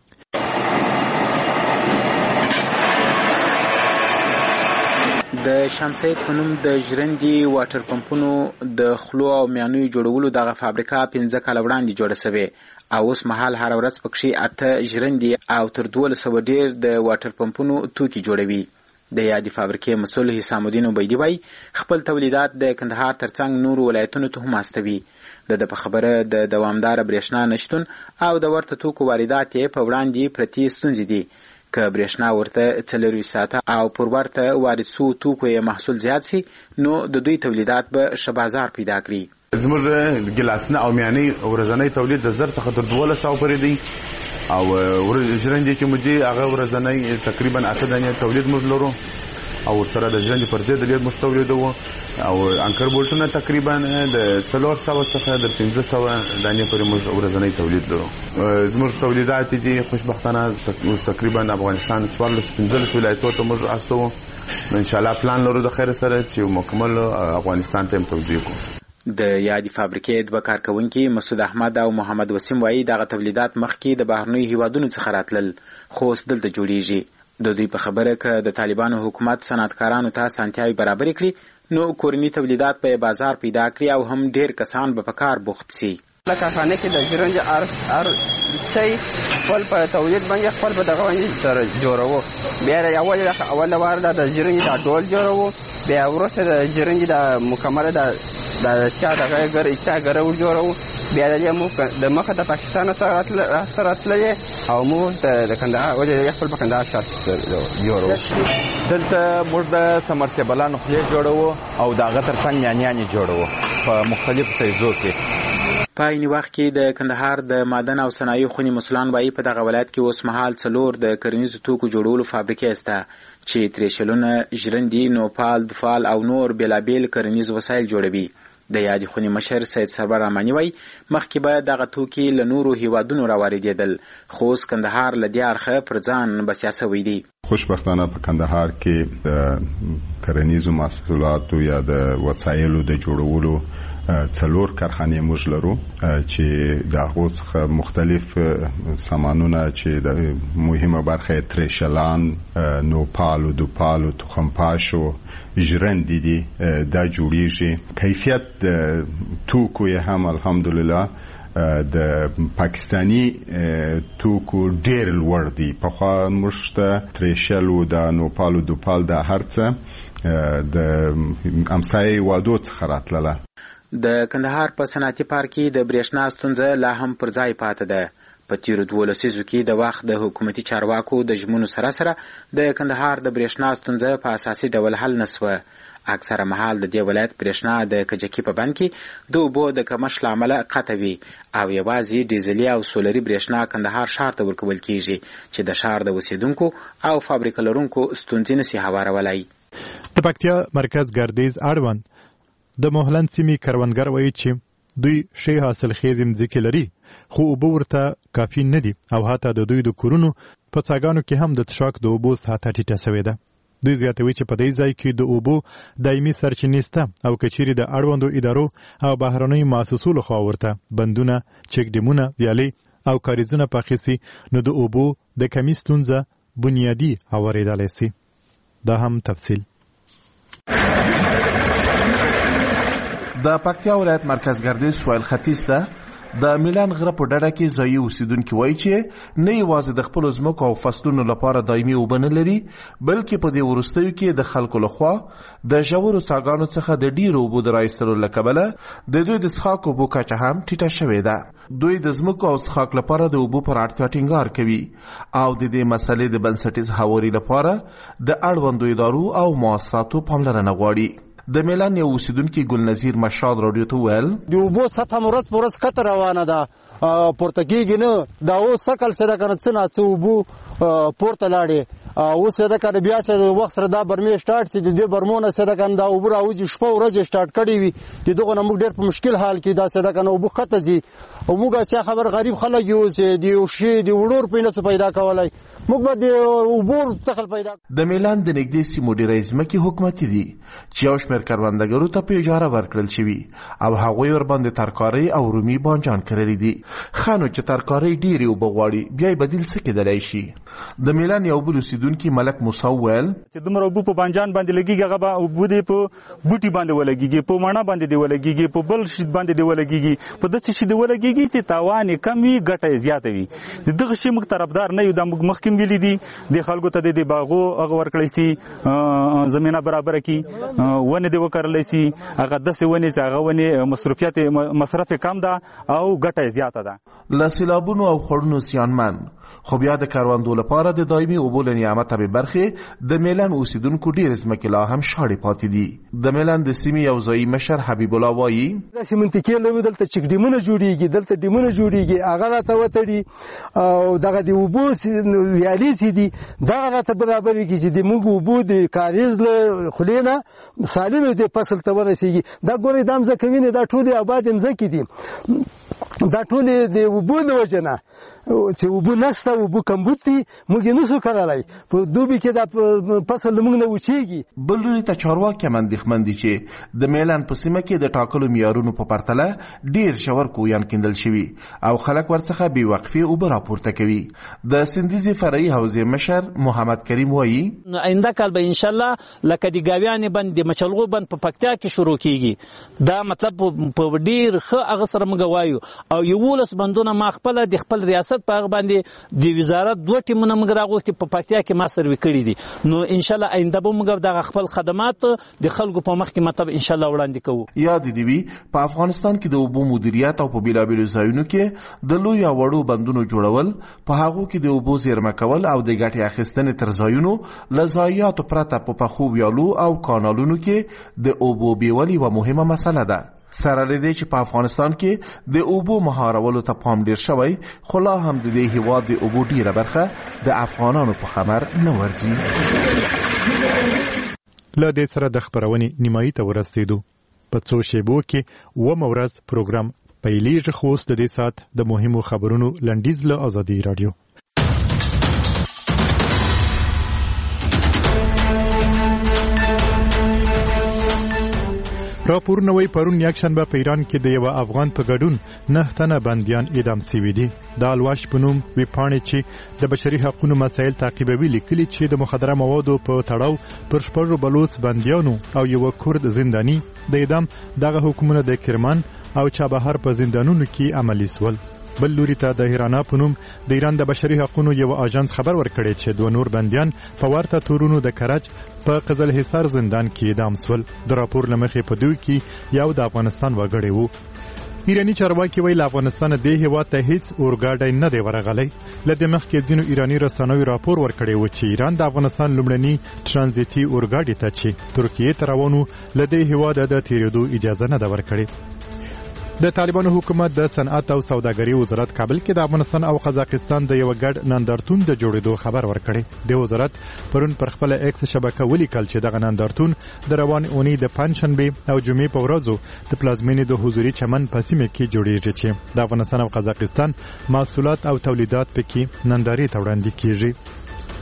د شمسید په نوم د ژرندې واټر پمپونو د خلو او میانیو جوړولو دغه فابریکه پنځه کاله وړاندې جوړه شوې او اوس مهال هر ورځ پکې اته ژرندې او تر دولس سوه ډیر د واټر پمپونو توکي جوړوي. د یادې فابریکې مسؤل حسام الدین عبیدی وایي خپل تولیدات د کندهار ترڅنګ نورو ولایتونو ته هم استوي. د په خبره د دوامدار برېښنا نشتون او د ورته توکو واردات یې په وړاندې پرتې ستونزې دي. که برېښنا ورته څلورویشت ساعته او پر ورته وارد سو توکو یې محصول زیات سي نو د دوی تولیدات به ښه بازار پیدا کړي. زموږ ګلاسونه او میانې ورځنی تولید د زر څخه تر دولس سوه پورې دی او ژرندې چې موږ دي هغه ورځنی تقریبا اته دانې تولید موږ لرو او سره د ژرندې پر ضد ډېر موږ تولیدوو او انکر بولټونه تقریبا د څلور سوه څخه د پنځه سوه دانې پورې موږ ورځنی تولید لرو. زموږ تولیدات دي خوشبختانه اوس تقریبا افغانستان څوارلس پنځلس ولایتونو ته موږ استوو. انشاءالله پلان لرو د خیر سره چې مکمل افغانستان ته هم توزیع کړو. د یادې فابریکې دوه کارکونکي مسعود احمد او محمد وسیم وایي دغه تولیدات مخکې د بهرنیو هیوادونو څخه راتلل خو اوس دلته جوړیږي. د دوی په خبره که د طالبانو حکومت صنعتکارانو ته اسانتیاوې برابرې کړي نو کورني تولیدات به بازار پیدا کړي او هم ډیر کسان به په کار بوخت سي. لکه خانه کې د ژرندې هر هر شی خپل په تولید باندې خپل په دغه باندې سره جوړوو. بیا اول اول وار د ژرندې د ډول جوړوو، بیا وروسته د ژرندې د مکمله د د چا دغه ګر چا ګرو جوړوو. بیا د موږ د مخه د پاکستان سره راتللی او موږ د کندهار ولې خپل په کندهار شاته جوړوو. دلته موږ د سمرسیبلانو خولې جوړوو او د هغه ترڅنګ میانیانې جوړوو په مختلفو سایزو کې. په عین وخت کې د کندهار د معدن او صنایعو خونې مسؤلان وایي په دغه ولایت کې اوس مهال څلور د کرنیزو توکو جوړولو فابریکې شته چې تریشلونه، ژرندې، نوپال، دفال او نور بېلابېل کرنیز وسایل جوړوي. د یادې خونې مشر سید سرور رحماني وایي مخکې به دغه توکي له نورو هیوادونو راواردېدل، خو اوس کندهار له دې اړخه پر ځان بسیا سوی دی. خوشبختانه په کندهار کې د کرنیزو محصولاتو یا د وسایلو د جوړولو څلور کارخانې موږ لرو چې د هغو څخه مختلف سامانونه چې د مهمه برخه تریشلان، نوپال، دوپال، تخمپاشو، ژرندې دي دا جوړیږي. کیفیت د توکو یې هم الحمدلله د پاکستانی توکو ډیر لوړ دی. پخوا موږ ته تریشل او د نوپال او دوپال د هر څه د امسایه وادو څخه راتلله. د کندهار په صنعتي پارک کې د برېښنا ستونزه لا هم پر ځای پاتې ده. په تیرو دوو لسیزو کې د وخت د حکومتي چارواکو د ژمنو سره سره د کندهار د برېښنا ستونزه په اساسي ډول حل نه سوه. اکثره مهال د دې ولایت برېښنا د کجکي په بند کې د اوبو د کمښت له امله قطع وي او یوازې ډیزلي او سولري برېښنا کندهار ښار ته ورکول کیږي چې د ښار د اوسیدونکو او فابریکه لرونکو ستونزې نسي هوارولی. د پکتیا مرکز ګردیز اړوند د موهلند سیمې کروندګر وایي چې دوی ښې حاصلخیزې مځکې لري خو اوبه ورته کافي نه دي او حتی د دوی د کورونو په څاګانو کې هم د څښاک د اوبو سطحه ټیټه سوې ده. دوی زیاتوي چې په دې ځای کې د اوبو دایمي سرچینې شته او که چیرې د اړوندو ادارو او بهرنیو مؤسسو لخوا ورته بندونه، چک ډیمونه، ویالې او کاریزونه پاخه سي نو د اوبو د کمی ستونزه بنیادي هوارېدلی سي. دا هم تفصیل. د پکتیا ولایت مرکز ګردیز سویل ختیځ ده د میلان غره په ډډه کې ځایي اوسیدونکي وایي چې نه یوازې د خپلو ځمکو او فصلونو لپاره دایمي اوبه نه لري بلکې په دې وروستیو کې د خلکو لخوا د ژورو څاګانو څخه د ډیرو اوبو د رایستلو له کبله د دوی د څښاک اوبو کچه هم ټیټه شوې ده. دوی د ځمکو او څښاک لپاره د اوبو پر اړتیا ټینګار کوي او د دې مسلې د بنسټیز هواري لپاره د اړوندو ادارو او مؤسساتو پاملرنه غواړي. د میلان یو اوسیدونکي ګلنظیر مشاد رادیو ته ویل د اوبو سطحه ورځ په ورځ کته روانه ده، پورته کېږي نه. دا اوس سکل څه ده که نه څه نه څه اوبو پورته لاړې اوس څه ده که نه بیا څه وخت سره دا برمې سټارټ سي د دې برمو نه څه ده که نه دا اوبه راوځي شپه ورځ سټارټ کړې وي د دغو نه موږ ډېر په مشکل حال کې دا څه ده که نه اوبه ښکته ځي او موږ هسې خبر غریب خلک یو چې د یو شي د وړو روپۍ نه څه پیدا کولی موږ به د اوبو څخه پیدا. د میلان د نږدې سیمو ډېری ځمکې حکومتي دي چې یو شمېر کروندګرو ته په اجاره ورکړل شوي او هغوی ورباندې ترکارۍ او رومي بانجان کرلي دي. ښه نو چې ترکارۍ ډېرې اوبه غواړي بیا یې بدیل څه کېدلی شي؟ د میلان یو بل اوسیدونکي ملک موسی وویل چې دومره اوبه په بانجان باندې لګېږي هغه به اوبه دې په بوټي باندې ولګېږي، په مڼه باندې دې ولګېږي، په بل شي باندې دې ولګېږي، په داسې شي دې ولګېږي چې تاوان یې کم وي ګټه یې زیاته وي. د دغه شي موږ طرفدار نه یو. دا موږ مخکې ویلي دي د خلکو ته د باغو هغه ورکړی سي زمینه برابره کړي، ونې دې وکرلی سي، هغه داسې ونې چې هغه ونې مصرفیت مصرف یې کم ده او ګټه یې زیاته ده. له سیلابونو او خړونو زیانمن خو بیا د کروندو لپاره د دایمي اوبو له نعمته بې برخې د میلان اوسیدونکو ډېرې ځمکې لا هم شاړې پاتې دي. د میلان د سیمې یو ځایي مشر حبیب الله وایي داسې منطقې لرو دلته چک ډیمونه جوړېږي، دلته ډیمونه جوړېږي، هغه راته وتړي او دغه د اوبو ویالې چې دي دغه راته برابرې کړي چې د موږ اوبو د کاریز له خولې نه سالمې د فصل ته ورسېږي. دا ګورئ دا مځکه وینې دا ټولې آبادې مځکې دي دا ټول د اوبو د وجه نه چې اوبه نشته، اوبه کمبود دي، موږ یې نشو کړلی. په دوبي کې دا فصل موږ نه وچېږي. بل لوري ته چارواکي هم اندېښمن دي چې د میلان په سیمه کې د ټاکلو معیارونو په پرتله ډېر ژور کویان کیندل شوي او خلک ورڅخه بې وقفې اوبه راپورته کوي. د سندیزې فرعي حوزې مشر محمد کریم وایي آینده کال به انشاءالله لکه د ګاویانې بند د مچلغو بند په پکتیا کې شروع کیږي. دا مطلب په ډېر ښه هغه سره موږ وایو او یولس بندونه ما خپله د خپل ریاست په هغه باندې د وزارت دوه ټیمونه موږ راغوښتي په پکتیا کې ما سروي کړي دي. نو انشاءالله آینده به موږ دغه خپل خدمات د خلکو په مخ کې مطلب انشاءالله وړاندې کوو. یاد دې وي په افغانستان کې د اوبو مدیریت او په بېلابېلو ځایونو کې د لویو او وړو بندونو جوړول، په هغو کې د اوبو زیرمه کول او د ګټې اخیستنې تر ځایونو له ضایعاتو پرته په پخو ویالو او کانالونو کې د اوبو بیول یوه مهمه مسله ده. سره له دې چې په افغانستان کې د اوبو مهارولو ته پام ډیر شوی، خو لا هم د دې هېواد د اوبو ډیره برخه د افغانانو په خبر نه ورځي. له دې سره د خپرونې نیمایي ته ورسېدو. په څو شیبو کې اوومه ورځ پروګرام پیلېږي، خو اوس د دې ساعت د مهمو خبرونو لنډیز له ازادي راډیو. راپورونه وایي پرون یکشنبه په ایران کې د یوه افغان په ګډون نه تنه بندیان اعدام سوي دي. د الواش په نوم ویبپاڼې چې د بشري حقونو مسایل تعقیبوي لیکلي چې د مخدره موادو په تړاو پر شپږو بلوڅ بندیانو او یوه کورد زنداني د اعدام دغه حکمونه د کرمان او چابهار په زندانونو کې عملي سول. بل لوري ته د هیرانا په نوم د ایران د بشري حقونو یو اژانس خبر ورکړی چې دوه نور بندیان په ورته تورونو د کرج په قزل حصار زندان کې اعدام سول. د راپور له مخې په دوی کې یو د افغانستان وګړی وو. ایرانی چارواکي وایي له افغانستان د هېواد ته هیڅ اورګاډی نه دی ورغلی. له دې مخکې ځینو ایرانی رسنیو راپور ورکړی و چې ایران د افغانستان لومړني ترانزیتي اورګاډي ته چې ترکیې ته روان و له دې هېواده د تېرېدو اجازه نه ده ورکړې. د طالبانو حکومت د صنعت او سوداګرۍ وزارت کابل کې د افغانستان او قزاقستان د یو ګډ نندارتون د جوړېدو خبر ورکړی. د وزارت پرون پر خپل ایکس شبکه ولیکل چې دغه نندارتون د روان اونۍ د پنجشنبې او جمعې په ورځو د پلازمینې د حضوري چمن په سیمه کې جوړیږي چې د افغانستان او قزاقستان محصولات او تولیدات پکې نندارې ته وړاندې کیږي.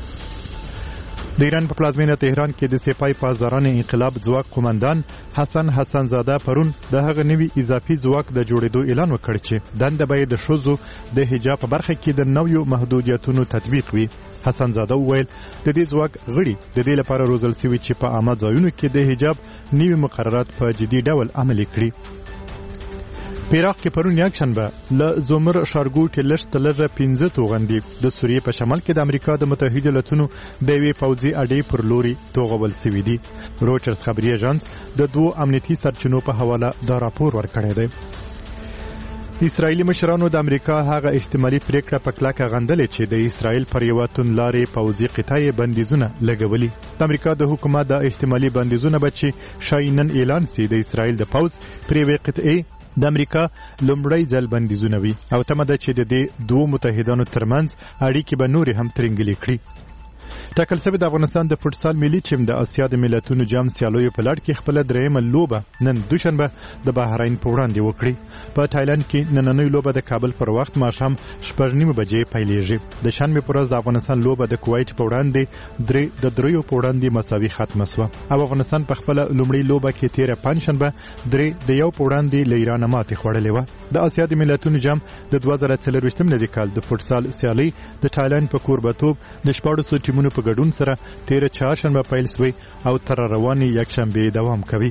د ایران په پلازمینه تهران کې د سپای پاسداران انقلاب ځواک قومندان حسن حسن زاده پرون د هغه نوي اضافي ځواک د جوړېدو اعلان وکړ چې دنده به د ښځو د حجاب په برخه کې د نویو محدودیتونو تطبیق وي. حسن زاده وویل د دې ځواک غړي د دې لپاره روزل شوي چې په عامه ځایونو کې د حجاب نوي مقررات په جدي ډول عملي کړي. په عراق کې پرون یکشنبه له زومر ښارګوټي لږ تر لږه پنځه توغندي د سوریې په شمال کې د امریکا د متحده ایالاتونو د یوې پوځي اډې پر لوري توغول سوي دي. رویټرز خبري اژانس د دوو امنیتي سرچینو په حواله دا راپور ورکړی دی. اسرائیلي مشرانو د امریکا هغه احتمالي پریکړه په کلکه غندلې چې د اسرائیل پر یوه توندلارې پوځي قطعې بندیزونه لګولي. د امریکا د حکومت د احتمالي بندیزونه به چې ښایي نن اعلان سي د اسرائیل د پوځ پر یوې قطعې د امریکا لومړی ځل بندیزونه وي او تمه ده چې د دې دوو متحدانو ترمنځ اړیکې به نورې هم ترنګلې کړي. ټاکل شوې د افغانستان د فوټسال ملي ټیم د اسیا د ملتونو جام سیالیو په لړ کې خپله درېیمه لوبه نن دوشنبه د بحرین په وړاندې وکړي. په تایلند کې نننۍ لوبه د کابل پر وخت ماښام شپږ نیمې بجې پیلېږي. د شنبې په ورځ د افغانستان لوبه د کویت په وړاندې درې د دریو په وړاندې مساوي ختمه سوه او افغانستان په خپله لومړۍ لوبه کې تېره پنجشنبه درې د یو په وړاندې له ایرانه ماتې خوړلې وه. د اسیا د ملتونو جام د دوه زره څلرویشتم میلادي کال د فوټسال سیالۍ د تایلند په کوربهتوب د شپاړسو ټیمونو په ګډون سره تیره چهارشنبه پیل شوی او تر روانې یکشنبې دوام کوي.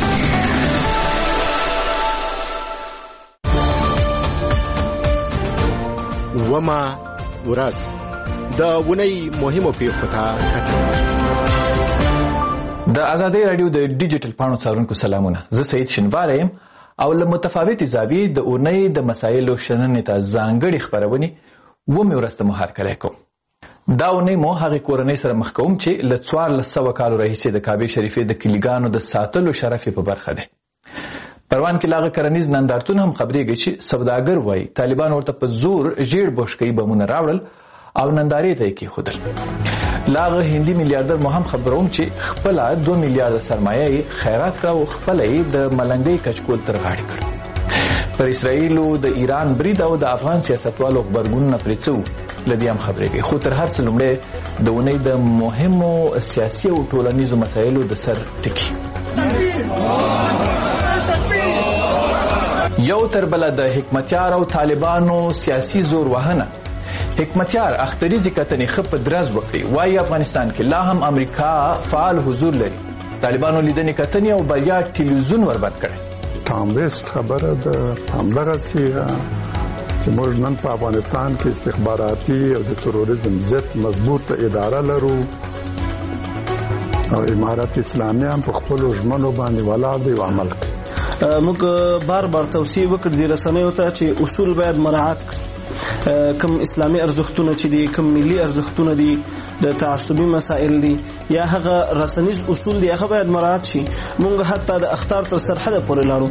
وما ورځ د ونی مهمو پیښو ته د ازادي رادیو د ډیجیټل پاڼو څارونکو سلامونه. زه سید شنواره یم او له متفاوتې زاویې د اونۍ د مسایلو شننې ته ځانګړې خپرونې ومې ورځ ته محرکلی کوم. دا اونۍ مو هغې کورنۍ سره مخ کوم چې له څوارلس سوه کالو راهیسې د کعبې شریفې د کلیګانو د ساتلو شرف یې په برخه دی. پروان کې لاغه کرنیز نندارتون هم خبرېږي چې سوداګر وایي طالبان ورته په زور ژیړ بوشکۍ بمونه راوړل او نندارې ته یې کېښودل. لاغه هندي میلیاردر مو هم خبروم چې خپله دوه میلیارده سرمایه یې خیرات کړه او خپله یې د ملنګۍ کچکول تر غاړې کړ. پر اسرائیلو د ایران برید او د افغان سیاستوالو خبرګونونه پرې څه لدی هم خبرېږي. خو تر هر څه لومړی د اونۍ د مهمو سیاسي او ټولنیزو مسایلو د سر ټکي. یو تر بله د حکمتیار او طالبانو سیاسي زور وهنه. حکمتیار اختریزي کتنې ښه په درز وکړي، وایي افغانستان کې لا هم امریکا فعال حضور لري. طالبانو لیدنې کتنې او بریا ټلویزیون وربند کړی. ټام ویسټ خبره ده همدغسې چې موږ نن په افغانستان کې استخباراتي او د تروریزم ضد مضبوطه اداره لرو او امارت اسلامي هم په خپلو ژمنو باندې ولاړ دی او عمل کوي. موږ بار بار توصیه وکړ د رسنیو ته چې اصول باید مراعات کړي. کم اسلامي ارزښتونه چې دي، کم ملي ارزښتونه دي، د تعصبي مسائل دي یا هغه رسنیز اصول دي، هغه باید مراعات شي. موږ حتی د اخطار تر سرحده پورې لاړو.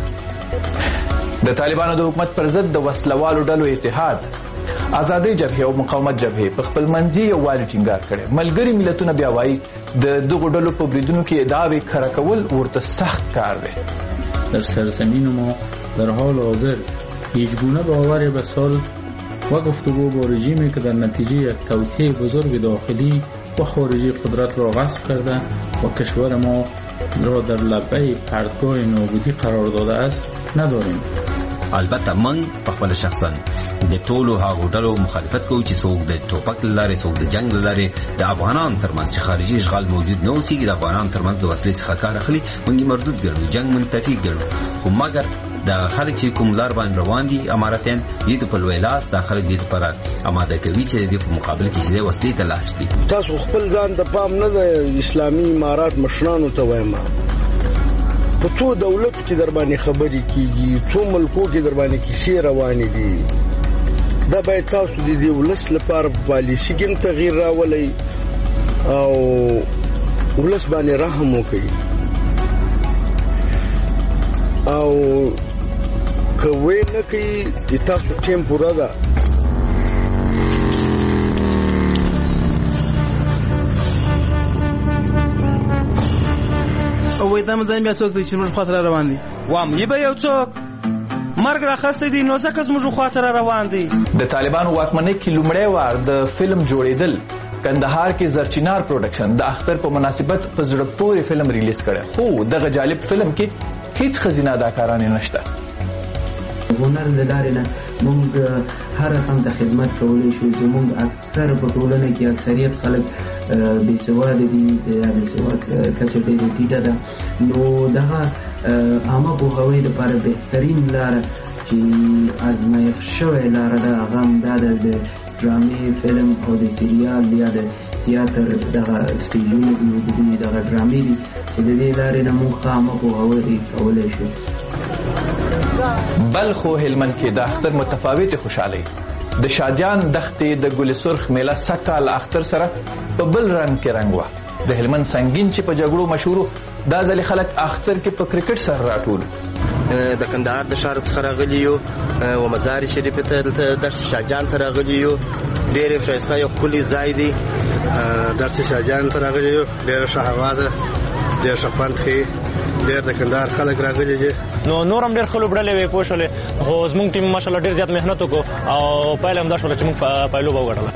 د طالبانو د حکومت پر ضد د وسلوالو ډلو اتحاد، آزادۍ جبهې او مقاومت جبهې په خپل منځي یووالي ټینګار کړی. ملګري ملتونه بیا وایي د دغو ډلو په بریدونو کې ادعاوې کره کول ورته سخت کار دی. در سرزمین ما در حال حاضر هیچ گونه باور به سال و گفتگو با رژیمی که در نتیجه یک توطئه بزرگ داخلی و خارجی قدرت را غصب کرده و کشور ما را در لبه پرتگاه نابودی قرار داده است نداریم. البته من په خپل شخصا د ټولو هغو ډلو مخالفت کوم چې څوک د ټوپک لارې څوک د جنگ لارې د افغانانو ترمنځ چې خارجي اشغال موجود نه اوسېږي د افغانانو ترمنځ د وسلې څخه کار اخلي موږ مردود ګڼو، جنگ منتفي ګڼو. خو مګر د خلک چې کوم لار باندې روان دي اماراتیان دې په لوی لاس د خلک دې لپاره اماده کوي چې دې په مقابل کې چې وسلې ته لاس کړي. تاسو خپل ځان د پام نه د اسلامي امارات مشرانو ته وایم په څو دولتو کې در باندې خبرې کیږي، څو ملکو کې در باندې کیسې روانې دي. دا باید تاسو د دې ولس لپاره پالیسي کې تغییر راولئ او ولس باندې رحم وکړئ او کوي نه کوي د تاسو ټیم پوره ده. او وای دا مدام بیا څوک دی چې موږ خاطر روان دي؟ وام یې به یو څوک مرګ راخسته دي نو ځکه موږ خاطر روان دي. د طالبانو واکمنۍ کې لومړی وار د فلم جوړېدل کندهار کې زرچینار پروډکشن د اختر په مناسبت په زړه پورې فلم ریلیز کړی، خو دغه جالب فلم کې هیڅ ښځینه اداکارانې نشته. هنر د لارې نه موږ هر رقم ته خدمت کولی شو. زموږ اکثر په ټولنه کې اکثریت خلک بې سواده دي یا بې سواد کچه ډېره ټیټه ده، نو دغه عامه پوهاوي لپاره بهترین لاره چې ازمایښت شوې لاره ده هغه همدا ده د ډرامې، فلم او د سریال یا د تیاتر دغه سټیجونه دي، دغه ډرامې دي چې د دې لارې نه موږ ښه عامه پوهاوی کولی شو. بلخ او هلمند کې د اختر متفاوتې خوشحالۍ. د شادیان دښتې د ګل سرخ میله سږکال اختر سره په بل رنګ کې رنګ وه. د هلمند سنگین چې په جګړو مشهور دا ځلې خلک اختر کې په کرکټ سره راټول. د کندهار د ښار څخه راغلي یو و مزار شریف ته د شاجان ته راغلي یو، ډېر ښایسته یو ښکلی ځای دی. درس شاجان ته راغلي یو، ډېره ښه هوا ده، ډېر ښه خوند ښیي، ډېر د کندهار خلک راغلي دي. نو نور هم ډېر ښه لوبډلې وې پوه شولې، خو زموږ ټیم ماشاءالله ډېر زیات محنت وکړو او پایله همدا شوله چې موږ پایلوبه وګټله.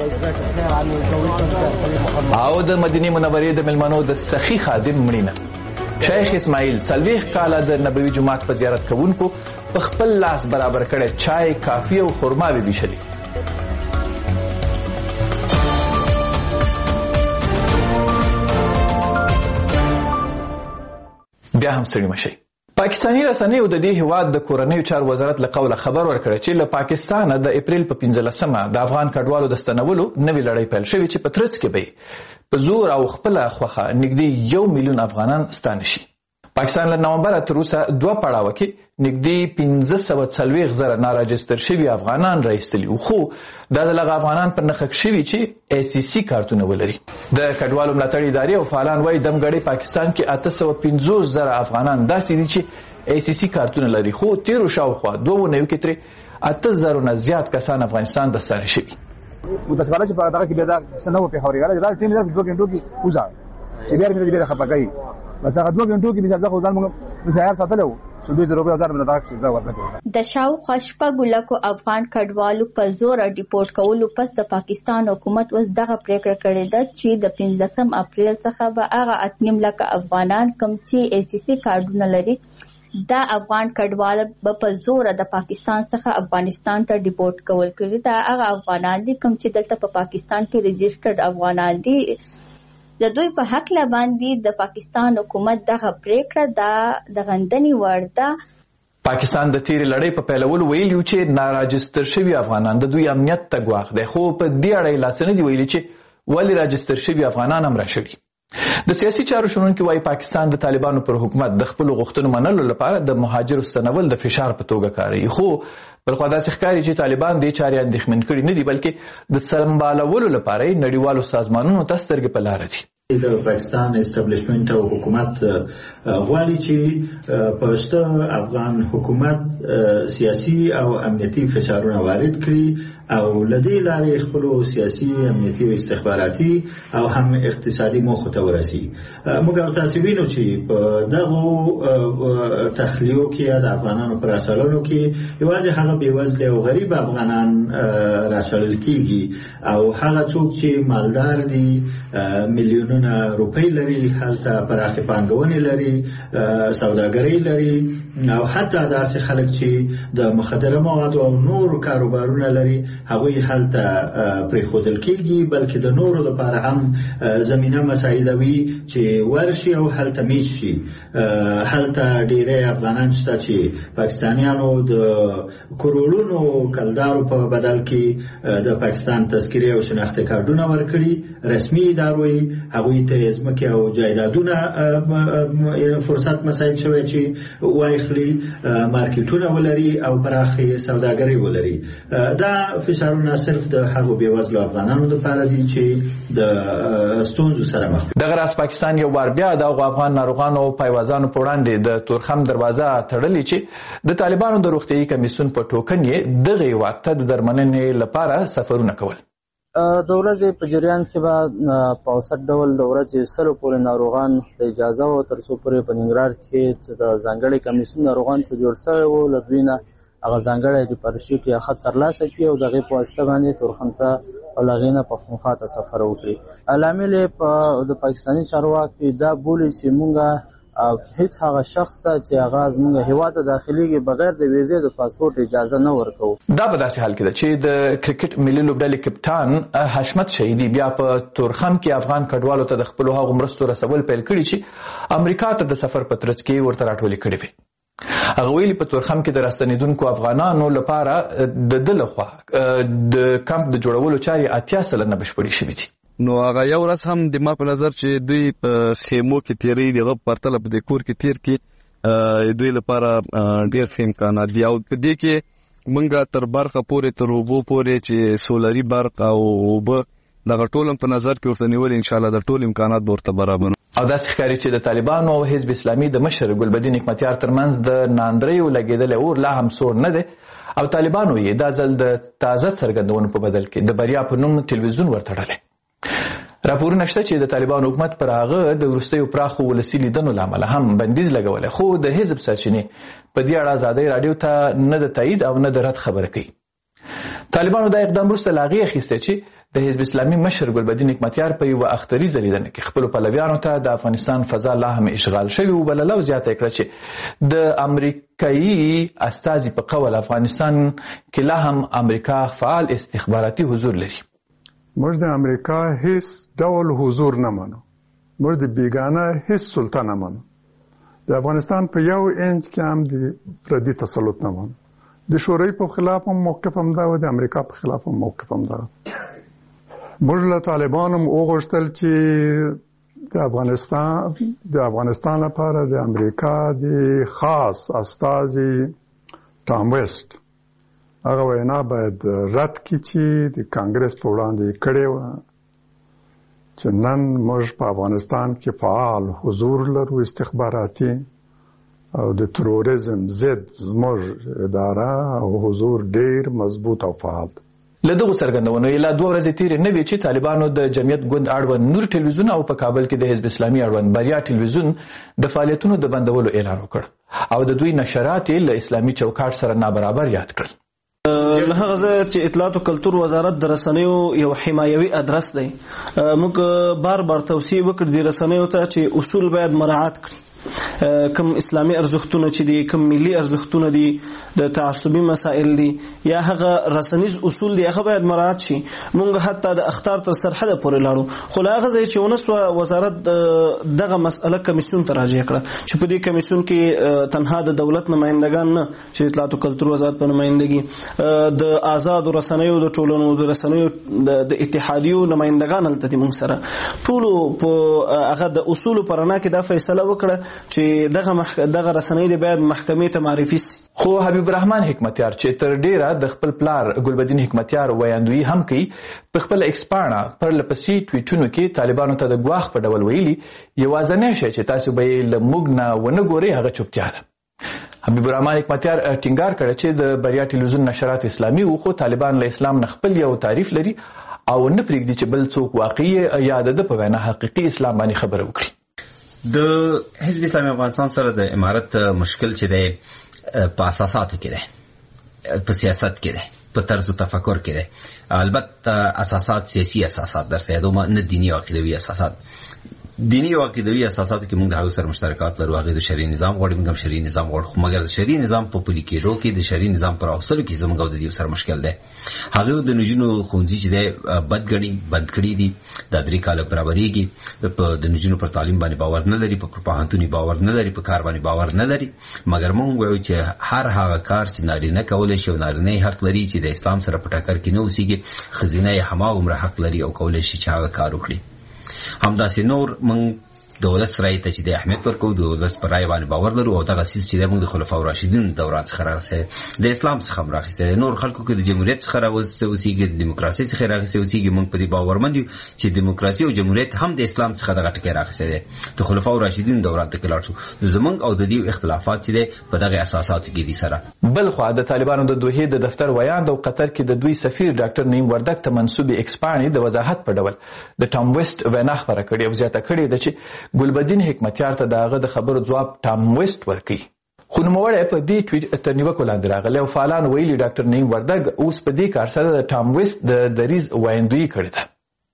او د مدینې منورې د مېلمنو د سخي خادم مړینه. شیخ اسماعیل څلوېښت کاله د نبوي جومات په زیارت کوونکو په خپل لاس برابر کړی چای، کافي او خرماوې ویشلې. بیا هم ستړي مشئ. پاکستاني رسنیو د دې هیواد د کورنیو چارو وزارت له قوله خبر ورکړی چې له پاکستانه د اپریل په پنځلسمه د افغان کډوالو د ستنولو نوې لړۍ پیل شوې چې په ترڅ کې به په زور او خپله خوښه نږدې یو میلیون افغانان ستانه شي. پاکستان له نومبره تر اوسه دوه پړاوه کې نږدې پنځه سوه څلوېښت زره ناراجستر شوي افغانان راایستلي وو، خو دا د لغه افغانان پر نښه شوي چې ای سی سی کارتونه ولري. د کډوالو ملاتړ ادارې او فعالان وایي دمګړۍ پاکستان کې اته سوه پنځوس زره افغانان داسې دي چې ای سی سی کارتونه لري، خو تیرو شاوخوا دوه اونیو کې ترې اته زرو نه زیات کسان افغانستان ته ستانه شوي. متاسفانه چې په دغه کې بیا دا څه نه و پېښوري دا ټیم درته دوه غنټو کې وځه چې بیا مې دې خپه کوي بس هغه دوه غنټو کې بیا ځکه ځان موږ د سهار ساتلو چې دوی زه روپۍ هزار به دغه ځای ورته کوي. د شاوخوا شپږو لکو افغان کډوالو په زوره ډیپورټ کولو پس د پاکستان حکومت اوس دغه پریکړه کړې ده چې د پنځلسم اپریل څخه به هغه اتنیم لکه افغانان کوم چې ای سی سی کارډونه لري دا افغان کډوال به په زوره د پاکستان څخه افغانستان ته ډیپورټ کول کړي. دا هغه افغانان دي کوم چې دلته په پاکستان کې رجسټرډ افغانان دي. د دوی په حق باندې د پاکستان حکومت دغه پریکړه دا د غندنې وړ ده. پاکستان د تیرې لړۍ په پیلولو ویلي چې ناراجستر شوي افغانان د دوی امنیت ته ګواښ دی، خو په دې اړه یې لا څه نه دي ویلي چې ولې راجستر شوي افغانان هم راشوي. د سیاسي چارو شنونکي وایي پاکستان د طالبانو پر حکومت د خپلو غوښتنو منلو لپاره د مهاجرو ستنول د فشار په توګه کاروي، خو بل خوا داسې ښکاري چې طالبان دې چارې اندېښمن کړي نه دي بلکې د سمبالولو لپاره یې نړیوالو سازمانونو ته سترګې په لاره دي. د پاکستان اسټابلیشمنت او حکومت غواړي چې په شته افغان حکومت سیاسي او امنیتي فشارونه وارد کړي او لدې لارې خپل سیاسي امنیتي او استخباراتي او هم اقتصادي موخو ته ورسي. موږ تاسو وینو چې په دغه تخلیو کې د افغانانو پر اصلونو کې یوازې هغه بیوزله او غریب افغانان راشل کیږي او هغه څوک چې مالدار دي میلیونونه روپۍ لري، هلته پراخې پانګونې لري، سوداګرۍ لري او حتی داسې خلک چې د مخدره موادو او نور کاروبارونه لري هغوی هلته پرېښودل کېږي، بلکې د نورو لپاره هم زمینه مساعدوي چې ورشي او هلته میش شي. هلته ډېری افغانان شته چې پاکستانیانو د کروڑونو کلدارو په بدل کې د پاکستان تذکرې او شناختي کارډونه ورکړي، رسمي ادارو یې هغوی ته ځمکې او جایدادونه فرصت مساعد شوی چې واخلي، مارکیټونه ولري او پراخې سوداګرۍ ولري. دا فشارونه صرف د هغو بېوزلو افغانانو لپاره دي چې د ستونزو سره مخ دي. دغه راز پاکستان یو بار بیا د هغو افغان ناروغانو او پایوازانو په وړاندې د تورخم دروازه تړلې چې د طالبانو د روغتیایي کمیسیون په ټوکن یې دغه هېواد ته د درملنې لپاره سفرونه کول. د ورځې په جریان کې به په اوسط ډول د ورځې سلو پورې ناروغان د اجازه و تر څو پورې په ننګرهار کې د ځانګړي کمیسیون ناروغان ته جوړ شوی و له دوی نه هغه ځانګړی ډیپارچیوټ یا خط ترلاسه کړي او د هغې په واسطه باندې تورخم ته او له هغې نه پښتونخوا ته سفر وکړي. لامل یې په د پاکستاني چارواکي دا بولي چې مونږ هیڅ هغه شخص ته چې هغه زموږ هېواد ته داخلېږي بغیر د ویزې د پاسپورټ اجازه نه ورکوو. دا په داسې حال کې ده چې د کرکټ ملي لوبډلې کپټان حشمت شهیدي بیا په تورخم کې افغان کډوالو ته د خپلو هغو مرستو رسول پیل کړي چې امریکا ته د سفر په ترڅ کې ورته راټولې کړې وې. هغه ویلي په تورخم کې د راستنېدونکو افغانانو لپاره د ده لخوا د کمپ د جوړولو چارې اتیا سلنه بشپړې شوي دي. نو هغه یو ورځ هم د ما په نظر چې دوی په خیمو کې تیری دغه پرتله په د کور کې تیر کې دوی لپاره ډیر ښه امکانات دي او په دې کې مونږ تر برخه پورې تر اوبو پورې چې سولري برق او اوبه دغه ټول په نظر کې ورته نیول ان شاء الله د ټول امکانات به ورته برابر. او داسې ښکاري چې د طالبانو او حزب اسلامي د مشر ګلبدین حکمتیار ترمنځ د ناندریو لګېدلی اور لا هم سوړ نه دی او طالبانو یې دا ځل د تازه څرګندونو په بدل کې د بریا په نوم تلویزیون ورتړلی. راپورونه شته چې د طالبانو حکومت پر هغه د وروستیو پراخو ولسي لیدنو له امله هم بندیز لګولی، خو د حزب سرچینې په دې اړه ازادۍ راډیو ته نه د تایید او نه د رد خبره کوي. طالبانو دا اقدام وروسته له هغې اخیستی چې د حزب اسلامي مشر ګلبدین حکمتیار په یوه اختریزه لیدنه کې خپلو پلویانو ته د افغانستان فضا لا هم اشغال شوي وبلله او زیاته یې کړه چې د امریکایي استازي په قول افغانستان کې لا هم امریکا فعال استخباراتي حضور لري. موږ د امریکا هیڅ ډول حضور نه منو، موږ د بیګانه هیڅ سلطه نه منو، د افغانستان په یو انچ کې هم د پردي تسلط نه منو، د شوروي په خلاف هم موقف هم دا و، د امریکا په خلاف هم موقف هم دا. موږ له طالبانو هم وغوښتل چې د افغانستان د افغانستان لپاره د امریکا د خاص استازي ټام ویسټ هغه وینا باید رد کړي چې د کانګرس په وړاندې کړې وه چې نن موږ په افغانستان کې فعال حضور لرو استخباراتي او د تروریزم ضد زموږ اداره او حضور ډیر مضبوط او فعال. له دغو څرګندونو یې لا دوه ورځې تېرې نه وې چې طالبانو د جمعیت ګوند اړوند نور ټلویزیون او په کابل کې د حزب اسلامي اړوند بریا ټلویزیون د فعالیتونو د بندولو اعلان وکړ او د دوی نشرات یې له اسلامي چوکاټ سره نابرابر یاد کړل. له هغه ځایه چې اطلاعات او کلتور وزارت د رسنیو یو حمایوي ادرس دی، موږ بار بار توصیه وکړو د رسنیو ته چې اصول باید مراعات کړي. کم اسلامي ارزښتونه چې دي، کم ملي ارزښتونه دي، د تعصبي مسائل دي یا هغه رسنیز اصول دي، هغه باید مراعات شي. موږ حتی د اخطار تر سرحده پورې لاړو، خو له هغه ځایه چې ونسوه وزارت دغه مسئله کمیسیون ته راجع کړه چې په دې کمیسیون کې تنها د دولت نمایندګان نه چې اطلاعات او کلتور وزارت په نمایندګي د آزادو رسنیو د ټولنو د رسنیو د اتحادیو نمایندګان هلته دي، موږ سره ټولو په هغه د اصولو په رڼا کې دا فیصله وکړه چې دغه مح... دغه رسنۍ د باید محکمې ته معرفي سي. خو حبیب الرحمن حکمتیار چې تر ډیره د خپل پلار ګلبدین حکمتیار ویاندوی هم کوي، په خپل ایکسپاڼه پر لپسې ټویټونو کې طالبانو ته د ګواښ په ډول ویلي یوازینی شی چې تاسو به یې له موږ نه ونه ګورئ هغه چوپتیا ده. حبیب الرحمن حکمتیار ټینګار کړی چې د بریا ټلویزیون نشرات اسلامي وو، خو طالبان له اسلام نه خپل یو تعریف لري او نه پرېږدي چې بل څوک واقعي یا د ده په وینا حقیقي اسلام باندې خبره وکړي. د حزب اسلامي افغانستان سره د امارت مشکل چې دی په اساساتو کې دی، په سیاست کې دی، په طرز تفکر کې دی. البته اساسات سیاسي اساسات درته یادوم، نه دینی او عقیدوي اساسات. دینی او عقیدوي اساساتو کې موږ د هغو سره مشترکات لرو، هغې د شرعي نظام غواړي، موږ هم شرعي نظام غواړو، خو مګر د شرعي نظام په پلي کېدو کې د شرعي نظام پر راوستلو کې زموږ او د دې سره مشکل دی. هغې د نجونو ښوونځي چې دی بد ګڼي، بند کړي دي، دا درې کاله برابرېږي، د نجونو پر تعلیم باندې باور نه لري، په پوهنتون باور نه لري، په کار باندې باور نه لري. مګر موږ وایو چې هر هغه کار چې نارینه کولی شي او نارینه حق لري چې د اسلام سره په ټکر کې نه اوسېږي، ښځینه یې هماغومره حق لري او کولی شي چې هغه کار وکړي. همداسې نور موږ د ولس رایې ته چې د اهمیت ورکوو، د ولس پر رایې باندې باور لرو او دغه څیز چې دی موږ د خلفاء راشدینو دوران څخه راغلی، د اسلام څخه هم راخیستی دی، نور خلکو کې د جمهوریت څخه راوستی اوسېږي، د دیموکراسۍ څخه راخیستی اوسېږي. موږ په دې باورمند یو چې دیموکراسي او جمهوریت هم د اسلام څخه دغه ټکی راخیستی دی، د خلفاء راشدینو دوران ته کې لاړ شو. زموږ او د دې اختلافات چې دی په دغه اساساتو کې دي سره. بل خوا د طالبانو د دوحې د دفتر ویاند او قطر کې د دوی سفیر ډاکټر نعیم وردګ ته منسوبې ایکسپاڼې د وضاحت په ډول د ټام ویسټ وینا خپره کړې او زیاته کړې ده چې ګلبدین حکمتیار ته د هغه د خبرو ځواب ټام ویسټ ورکوي. خو نوموړی په دې ټویټ تر نیوکو لاندې راغلی او فعالان ویلي ډاکټر نعیم وردګ اوس په دې کار سره د ټام ویسټ د دریځ ویاندویي کړې ده.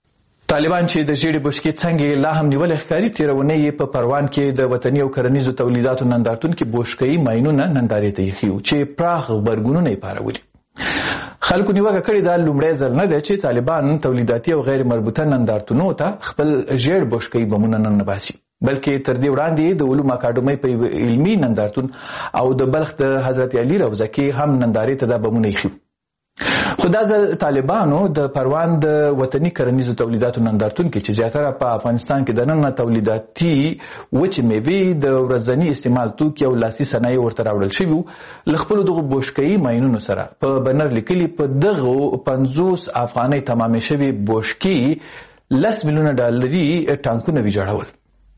طالبان چې د ژیړې بشکې څنګه لا هم نیولې ښکاري، تېره اونۍ یې په پروان کې د وطني او کرنیزو تولیداتو نندارتون کې بوشکه‌یي ماینونه نندارې ته ایښي وو چې پراخ غبرګونونه یې پارولي. خلکو نیوکه کړې ده لومړی ځل نه دی چې طالبان تولیداتي او غیر مربوطه نندارتونو ته خپل ژیړ بشکه‌یي بمونه ننباسي، بلکې تر دې وړاندې د علومو اکاډمۍ په یو علمي نندارتون او د بلخ د حضرت علي روضه کې هم نندارې ته دا بمونه ایښي. خو دا ځل طالبانو د پروان د وطني کرنیزو تولیداتو نندارتون کې چې زیاتره په افغانستان کې دننه تولیداتي وچې میوې د ورځني استعمال توکي او لاسي صنایع ورته راوړل شوي وو، له خپلو دغو بوشکه‌یي ماینونو سره په بنر لیکلي په دغو پنځوس افغانۍ تمامې شوي بوشکې لس میلیونه ډالري ټانکونه ویجاړول.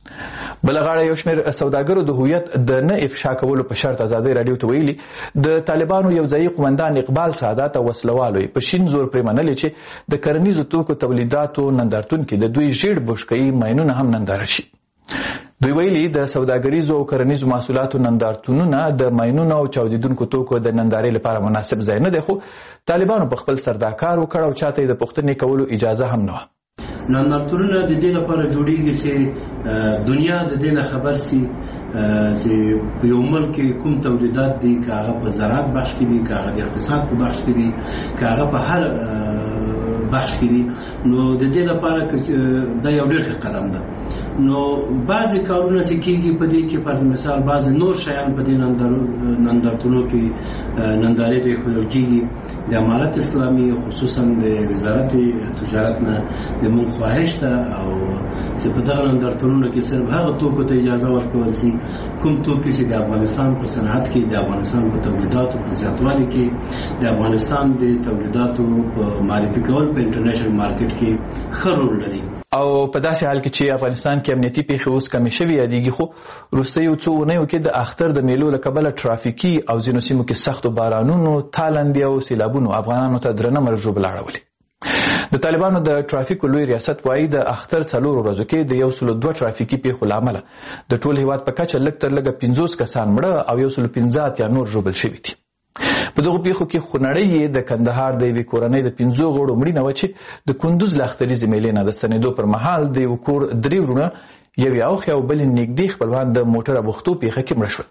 بله غاړه یو شمېر سوداګرو د هویت د نه افشا کولو په شرط ازادۍ راډیو ته ویلي د طالبانو یو ځایي قومندان اقبال سعادت او وسلوالو په شین زور پرې منلې چې د کرنیزو توکو تولیداتو نندارتون کې د دوی ژیړ بشکه‌یي ماینونه هم ننداره شي. دوی ویلي د سوداګریزو او کرنیزو محصولاتو نندارتونونه د ماینونو او چاودیدونکو توکو د نندارې لپاره مناسب ځای نه دی، خو طالبانو په خپل سر دا کار وکړ او چاته یې د پوښتنې کولو اجازه هم نه وه. نندارتونونه د دې لپاره جوړیږي چې دنیا د دې نه خبر سي چې په یو ملک کې کوم تولیدات دي، که هغه په زراعت بخش کې دي، که هغه د اقتصاد په بخش کې دي، که هغه په هر بخش کې دي. نو د دې لپاره دا یو ډېر ښه قدم ده. نو بعضې کارونه چې کېږي په دې کې فرض مثال بعضې نور شیان په دې نندارتونو کې نندارې ته ایښودل کېږي. د امارت اسلامي خصوصا د وزارت تجارت نه زموږ خواهش ده او چې په دغه نندارتونونو کې صرف هغه توکو ته اجازه ورکول شي کوم توکي چې د افغانستان په صنعت کې، د افغانستان په تولیداتو په زیاتوالي کې، د افغانستان د تولیداتو په معرفي کول په انټرنیشنل مارکیټ کې ښه رول لري. او په داسې حال کې چې افغانستان کې امنیتي پیښې اوس کمې شوي یادېږي، خو وروستیو څو اونیو کې د اختر د میلو له کبله ټرافیکي او ځینو سیمو کې سختو بارانونو، تالندې او سیلابونو سیلابونو افغانانو ته درنه مرګ ژوبله اړولې. د طالبانو د ټرافیکو لوی ریاست وایي د اختر څلورو ورځو کې د یو سلو دوه ټرافیکي پیښو له امله د ټول هیواد په کچه لږ تر لږه پنځوس کسان مړه او یو سلو پنځه اتیا نور ژوبل شوي دي. په دغو پیښو کې خونړۍ یې د کندهار د یوې کورنۍ د پنځو غړو مړینه وه چې د کندوز له اختریزې میلې نه د ستنېدو پر مهال د یو کور درې وروڼه یوې اوښې او بلې نږدې خپلوان د موټر اغوښتو پیښه کې مړه شول.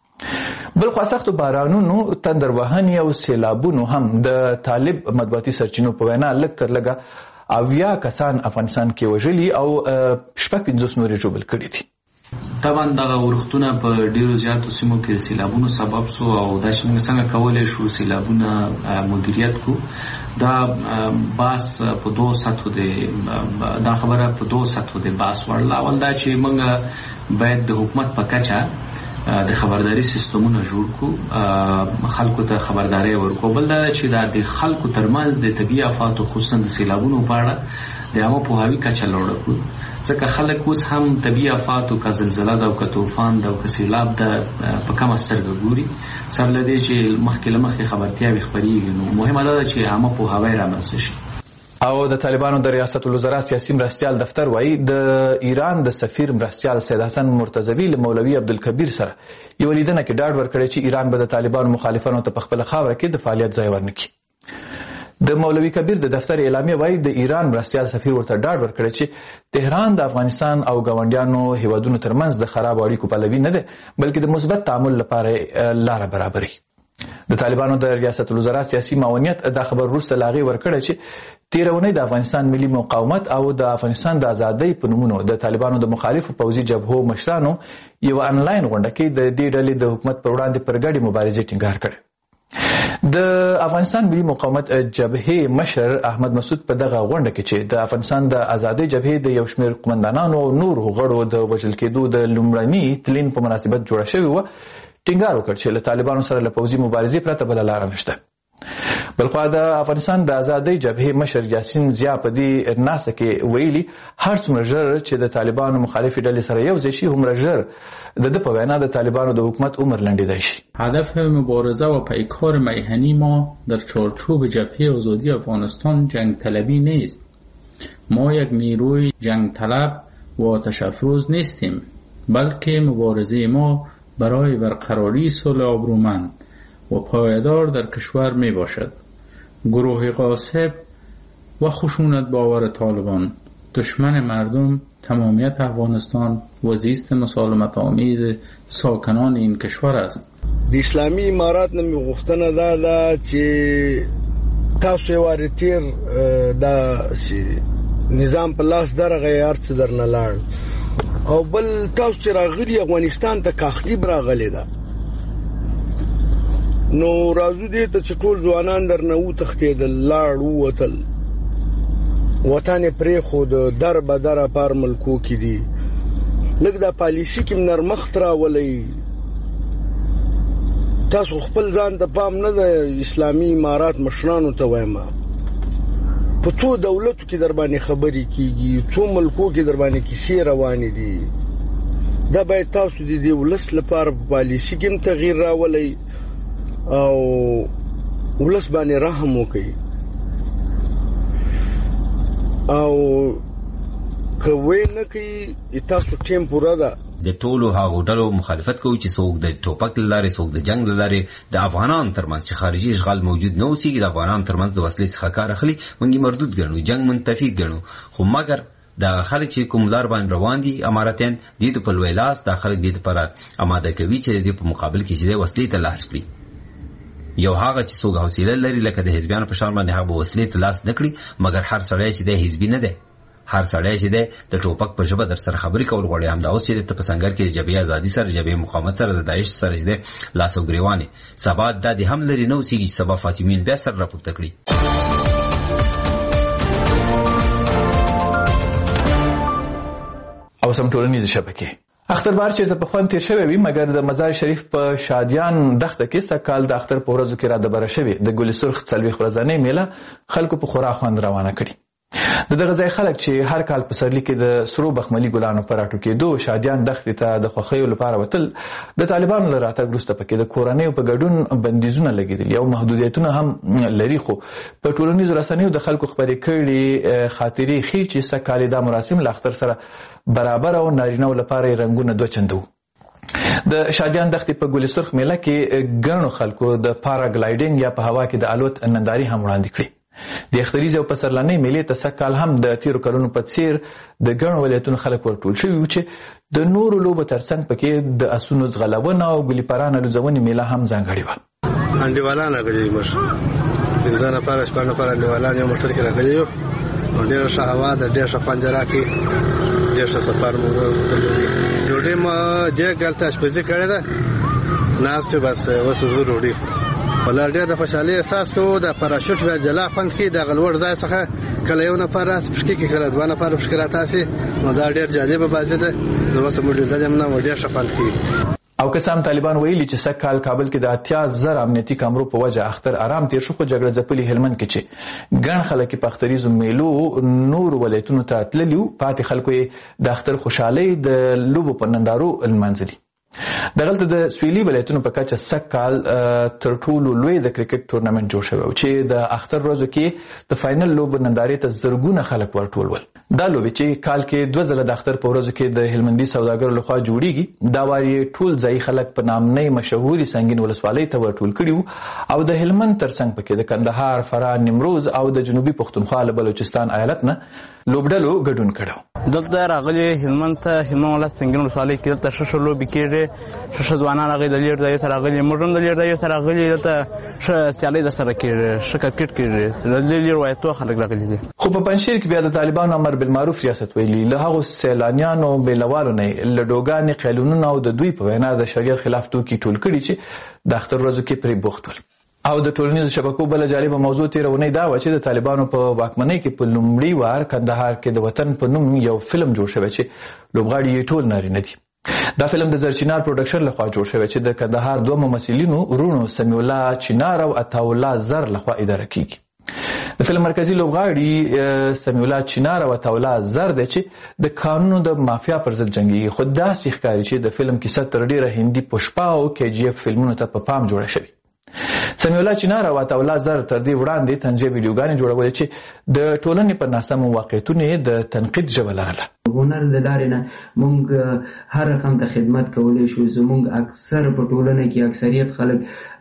بل خوا سختو بارانونو، تندر وهنې او سیلابونو هم د طالب مطبوعاتي سرچینو په وینا لږ تر لږه اویا کسان افغانستان کې وژلي او شپږ پنځوس نور یې ژوبل کړي دي. طبعا دغه ورښتونه په ډیرو زیاتو سیمو کې د سیلابونو سبب سو او دا چې موږ څنګه کولی شو سیلابونه مدیریت کو. دا باس په دوه سطحو دی، دا خبره په دوه سطحو دی باس وړل. اول دا چې موږ باید د حکومت په کچه د خبرداري سیستمونه جوړ کو، خلکو ته خبرداري ورکو. بل دا چې دا د خلکو ترمنځ د طبیعي آفاتو خصوصا د سیلابونو په اړه د عامه پوهاوي کچه لوړه کړو، ځکه خلک اوس هم طبیعي آفاتو که زلزله ده او که طوفان ده او که سیلاب ده په کمه سترګه ګوري، سره له دې چې مخکې له مخکې خبرتیاوې خپرېږي. نو مهمه دا ده چې عامه پوهاوی رامنځته شي. او د طالبانو د ریاست الوزرا سیاسي مرستیال دفتر وایي د ایران د سفیر مرستیال سید حسن مرتضوي له مولوي عبدالکبیر سره یو لیدنه کې ډاډ ورکړی چې ایران به د طالبانو مخالفانو ته په خپله خاوره کې د فعالیت ځای ورنکړي. د مولوي کبیر د دفتر اعلامیه وایي د ایران مرستیال سفیر ورته ډاډ ورکړی چې تهران د افغانستان او ګاونډیانو هیوادونو ترمنځ د خراب اړیکو پلوي نه ده، بلکې د مثبت تعامل لپاره لاره برابروي. د طالبانو د ریاست الوزرا سیاسي معاونیت دا خبر وروسته له هغې ورکړی چې تېره اونۍ د افغانستان ملي مقاومت او د افغانستان د ازادۍ په نومونو د طالبانو د مخالفو پوځي جبهو مشرانو یوه انلاین غونډه کې د دې ډلې د حکومت پر وړاندې پر ګډې مبارزې ټینګار کړی. د افغانستان ملي مقاومت جبهې مشر احمد مسعود په دغه غونډه کې چې د افغانستان د ازادۍ جبهې د یو شمېر قومندانانو او نورو غړو د وژل کېدو د لومړني تلین په مناسبت جوړه شوې وه، ټینګار وکړ چې له طالبانو سره له پوځي مبارزې پرته بله لاره نشته. بلخوا د افغانستان د ازادۍ جبهې مشر یاسین ضیا په دې ناسته کې ویلي هر څومره ژر چې د طالبانو مخالفې ډلې سره یو ځای شي هومره ژر د ده په وینا د طالبانو د حکومت عمر لنډیدای شي. هدف مبارزه و پیکار میهنی ما در چارچوب جبهه آزادی افغانستان جنگ طلبی نیست. ما یک نیروی جنگ طلب و آتش افروز نیستیم، بلکه مبارزه ما برای برقراری صلح آبرومند و پایدار در کشور می باشد. گروه غاصب و خشونت باور طالبان دشمن مردم، تمامیت افغانستان و زیست مسالمت آمیز ساکنان این کشور است. د اسلامي امارات نه مې غوښتنه دا ده چې تاسو یې وارې تېر دا نظام په لاس درغی هر څه درنه لاړ، او بل تاسو چې راغلي افغانستان ته کاختیب راغلی ده، نو راځو دې ته چې ټول ځوانان درنه وتښتېدل، لاړ ووتل، وطن یې پرېښود، در به دره پار ملکو کې دي. لږ دا پالیسي کې نرمښت راولئ. تاسو خپل ځان ته پام نه ده، اسلامي امارات مشرانو ته وایم په څو دولتو کې در باندې خبرې کېږي، څو ملکو کې در باندې کیسې روانې دي. دا باید تاسو د دې ولس لپاره په پالیسي کې هم تغییر راولئ او ولس باندې رحم وکړئ، او که وی نه کوي تاسو ټیم پوره ده. د ټولو هغو ډلو مخالفت کوي چې څوک د ټوپک له لارې څوک د جنگ له لارې د افغانانو ترمنځ چې خارجي اشغال موجود نه اوسېږي د افغانانو ترمنځ د وسلې څخه کار اخلي، موږ یې مردود ګڼو، جنگ منتفي ګڼو. خو مګر دا خلک چې کوم لار باندې روان دي اماراتیان دې ته په لوی لاس دا خلک دې لپاره اماده کوي چې دې په مقابل کې چې وسلې ته لاس کړي. یو هغه چې څوک حوصله لري لکه د حزبیانو په شان باندې هغه وسلې ته لاس نه کړي، مګر هر سړی چې د حزبي نه دی، هر سړی چې دی د ټوپک په ژبه در سره خبرې کول غواړي، همدا اوس چې ته په سنګر کې د جبهې ازادي سره جبهې مقاومت سره د داعش سره چې دی لاس او ګریوانې سبا دا دې هم لري نه اوسېږي چې سبا فاطمین بیا سر راپورته کړي. او سم ټولنیزې شبکې اختربار چې په خوند تیر شوی وي، مګر د مزار شریف په شادیان دښته کې سکال د اختر په ورځو کې را دبره شوې د ګل سرخ څلوېښت ورځنۍ میله خلکو په خورا خوند روانه کړي. د دغه ځای خلک چې هر کال په سرلی کې د سرو بخملي ګلانو په راټو کېدو شادیان دښتې ته د خوښیو لپاره وتل، د طالبانو له راتګ وروسته پکې د کورنیو په ګډون بندیزونه لګېدلي او محدودیتونه هم لري. خو په ټولنیزو رسنیو د خلکو خپرې کړي خاطرې ښیي چې سږ کال دا مراسم له اختر سره برابر او نارینهو لپاره یې رنګونه دوه چنده وو. د شادیان دښتې په ګل سرخ میله کې ګڼو خلکو د پاراګلایډینګ یا په هوا کې د الوت نندارې هم وړاندې کړې. د اختریز او پسرلنۍ میلې ته سږ کال هم د تیرو کلونو په څیر د ګڼو ولایتونو خلک ورټول شوي وو چې د نورو لوبو ترڅنګ پکې د اسونو ځغلونه او ګلي پرانه لوځونې میله هم ځانګړې وه. انډیوالان راغلي موږ پنځه نفره شپږ نفره انډیوالان یو موټر کې راغلي یو. ډېره ښه هوا ده، ډېر ښه خوند راکړي، ډېر ښه سفر مو وکړ. ډوډۍ مو دې کال ته اشپزي کړې ده، ناست بس اوس ورځو ډوډۍ ولا ډېر د خوشحالۍ احساس کوو. د پاراشوټ بیا جلا خوند کوي، د غلوړ ځای څخه کله یو نفر راسي پښکې کې، کله دوه نفر پښکې راتاسي، نو دا ډېر جالبه بازي ده. نو اوس موږ لیدلې هم نه، ډېر ښه خوند کوي. او که سم طالبان ویلي چې سږ کال کابل کې د اتیا زر امنیتي کامرو په وجه اختر آرام تیر شو، خو جګړه ځپلي هلمند کې چې ګڼ خلک په اختریزو میلو نورو ولایتونو ته تللي وو، پاتې خلکو یې د اختر خوشحالۍ د لوبو په نندارو لمانځلي. دغلته د سویلي ولایتونو په کچه سږ کال تر ټولو لوی د کرکټ تورنمنټ جوړ شوی و چې د اختر ورځو کې د فاینل لوبو نندارې ته زرګونه خلک ورټول ول. دا لوبې چې کال کې دوه ځله د اختر په ورځو کې د هلمندي سوداګرو لخوا جوړیږي، دا وار یې ټول ځایي خلک په نامنۍ مشهوري سنګین ولسوالۍ ته ورټول کړي وو او د هلمند ترڅنګ پکې د کندهار، فراه، نیمروز او د جنوبي پښتونخوا له بلوچستان ایالت نه لوبډلو ګډون کړو. دلته راغلي هلمند ته، هلمند ولایت سنګین ولسوالۍ کې دلته ښه ښه لوبې کېږي، ښه ښه ځوانان راغلي، د لېر ځایو ته راغلي، موږ هم د لېر ځایو ته راغلي، دلته ښه سیالۍ درسره کېږي، ښه کرکټ کېږي، د لېر ولایتو خلک راغلي دي. خو په پنجشیر کې بیا د طالبانو امر بالمعروف ریاست ویلي له هغو سیلانیانو بېلوالو نه له ډوګانې قیلونونه او د دوی په وینا د شریعت خلاف توکي ټول کړي چې د اختر ورځو کې پرې بوخت ول. او د ټولنیزو شبکو بله جالبه موضوع تېرونۍ دا وه چې د طالبانو په واکمنۍ کې په لومړي وار کندهار کې د وطن په نوم یو فلم جوړ شوی چې لوبغاړي یې ټول نارینه دي. دا فلم د زرچینار پروډکشن لخوا جوړ شوی چې د کندهار دوه ممثلینو ورونو سمیع الله چینار او عطاالله زر لخوا اداره کیږي. د فلم مرکزی لوبغاړي سمیع الله چینار او عطاالله زر دی چې د قانونو د مافیا پر ضد جنګیږي، خو داسې ښکاري چې د فلم کیسه تر ډیره هندي پشپا او کے جی اف فلمونو ته په پام جوړه شوې. سمیع الله چینار او عطاالله زر تر دې وړاندې طنزیه ویډیوګانې جوړولې چې د ټولنې پر ناسمو واقعیتونو یې د تنقید ژبه لرله. هنر د لارې نه موږ هر رقم ته خدمت کولی شو. زموږ اکثر په ټولنه کې اکثریت خلک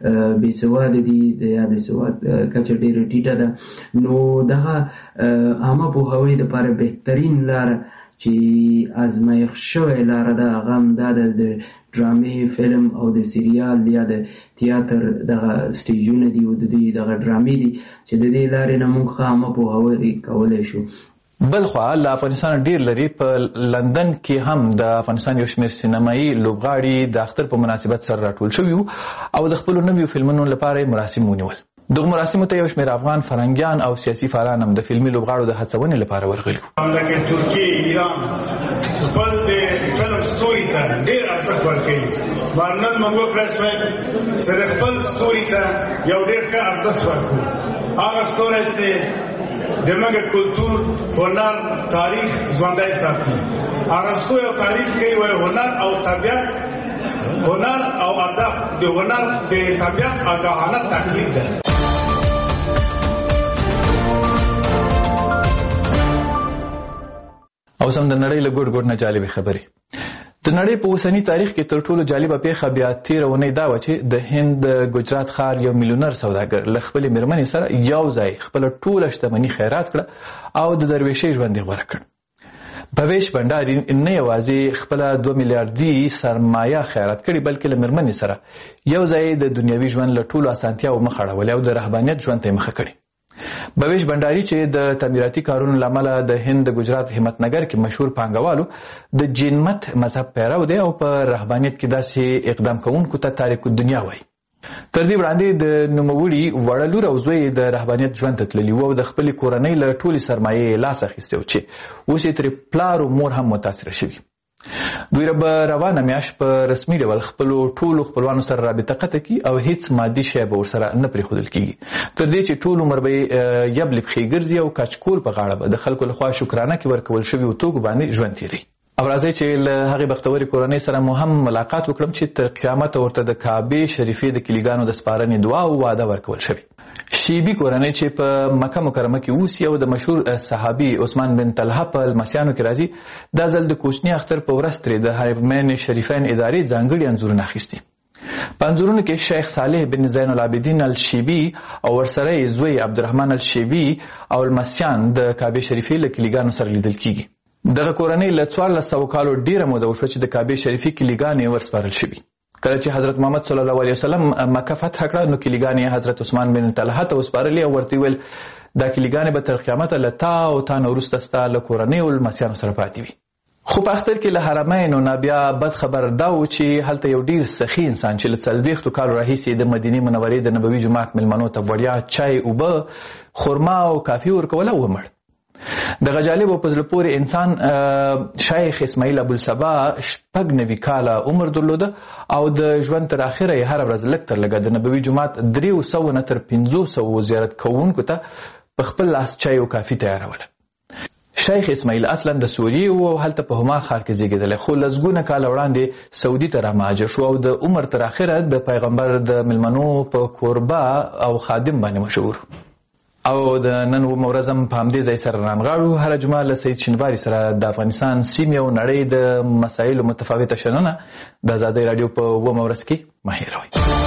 بې سواده دي یا د سواد کچه ډېره ټیټه ده، نو دغه عامه پوهاوی دپاره بهترین لاره چې ازمایښت شوې لاره ده هغه همدا ده د ډرامې، فلم او د سریال یا د تیاتر دغه سټیجونه دي او د دې دغه ډرامې دي چې د دې لارې نه موږ ښه عامه پوهاوی کولی شو. بل خوا له افغانستان ډیر لري په لندن کې هم د افغانستان یو شمېر سینمایي لوبغاړي د اختر په مناسبت سره راټول شوي وو او د خپلو نویو فلمونو لپاره مراسم ونیول. دغه مراسمو ته یو شمېر افغان فرهنګیان او سیاسي فعالان هم د فلمي لوبغاړو د هڅونې لپاره ورغلي وو. لکه ترکیه، ایران خپل د فلم ستوري ته ډېر ارزښت ورکوي. نن موږ وکړی شوی چې د خپل ستوري ته یو ډېر ښه ارزښت ورکړو. هغه ستوری چې دماغ کلتور، هنر، تاریخ ژوندی ساتي. ارسطو یو تاریخ کوي وایي هنر او طبیعت، هنر او ادب د هنر د طبیعت آګاهانه تقلید ده. او سم د نړۍ له ګوټ ګوټ نه جالبې خبرې. د نړۍ په اوسني تاریخ کې تر ټولو جالبه پیښه بیا تېره اونۍ دا وه چې د هند د ګجرات ښار یو میلیونر سوداګر له خپلې مېرمنې سره یو ځای خپله ټوله شتمني خیرات کړه او د درویشۍ ژوند یې غوره کړ. بویش بنډاري نه یوازې خپله دوه میلیاردي سرمایه خیرات کړې بلکې له مېرمنې سره یو ځای د دنیوي ژوند له ټولو اسانتیاوو مخ اړولې او د رهبانیت ژوند ته یې مخه کړې. بویش بنډاري چې د تعمیراتي کارونو له امله د هند د ګجرات همت نګر کې مشهور پانګوالو د جین مت مذهب پیرو دی او په رهبانیت کې داسې اقدام کوونکو ته تاریک الدنیا وایي. تر دې وړاندې د نوموړي وړه لور او زوی د رهبانیت ژوند ته تللي وو او د خپلې کورنۍ له ټولې سرمایې یې لاس اخیستی و چې اوس یې ترې پلار او مور هم متاثره شوي. دوی به روانه میاشت په رسمي ډول خپلو ټولو خپلوانو سره رابطه قطع کړي او هیڅ مادي شی به ورسره نه پرېښودل کېږي تر دې چې ټول عمر به یې یبلې پښې ګرځي او کچکول په غاړه به د خلکو لخوا شکرانه کې ورکول شویو توکو باندې ژوند تېروي. او راځئ چې له هغې بختورې کورنۍ سره مو هم ملاقات وکړم چې تر قیامته ورته د کعبې شریفې د کلیګانو د سپارنې دعا او واده ورکول شوي. شیبي کورنۍ چې په مکه مکرمه کې اوسي او د مشهور صحابي عثمان بن طلحه په لمسیانو کې راځي دا ځل د کوچني اختر په ورځ ترې د حرمین شریفین ادارې ځانګړي انځورونه اخیستي. په انځورونو کې شیخ صالح بن زین العابدین الشیبي او ورسره یې زوی عبدالرحمن الشیبي او لمسیان د کعبې شریفې له کلیګانو سره لیدل کېږي. دغه کورنۍ له څوارلس سوه کالو ډېره موده وشوه چې د کعبې شریفې کلیګانې ورسپارل شوي. کله چې حضرت محمد صلی الله علیه وسلم مکه فتح کړه نو کلیګانې حضرت عثمان بن طلحه ته وسپارلې او ورته ویل دا کلیګانې به تر قیامته له تا او تا نه وروسته ستا له کورنیو لمسیانو سره پاتې وي. خو په اختر کې له حرمینو نه بیا بد خبر دا و چې هلته یو ډېر سخي انسان چې له څلوېښتو کالو راهیسې د مدینې منورې د نبوي جومات میلمنو ته وړیا چای اوبه خرما او کافي ورکوله ومړ. دغه جالب او په زړه پورې انسان شیخ اسماعیل ابوالصبا شپږ نوي کاله عمر درلوده او د ژوند تر اخره یې هره ورځ لږ تر لږه د نبوي جومات دریو سوو نه تر پنځو سوو زیارت کوونکو ته په خپل لاس چای او کافي تیاروله. شیخ اسماعیل اصلا د سوریې و او هلته په هما ښار کې زیږېدلی خو لسګونه کاله وړاندې سعودي ته رامهاجر شو او د عمر تر اخره د پیغمبر د میلمنو په کوربه او خادم باندې مشهور. او د نن اومه ورځ هم په همدې ځای سره رانغاړو. هره جمعه له سعید شینواري سره د افغانستان سیمې او نړۍ د مسایلو متفاوته شننه د ازادۍ راډیو په اومه ورځ کې مه هېروئ.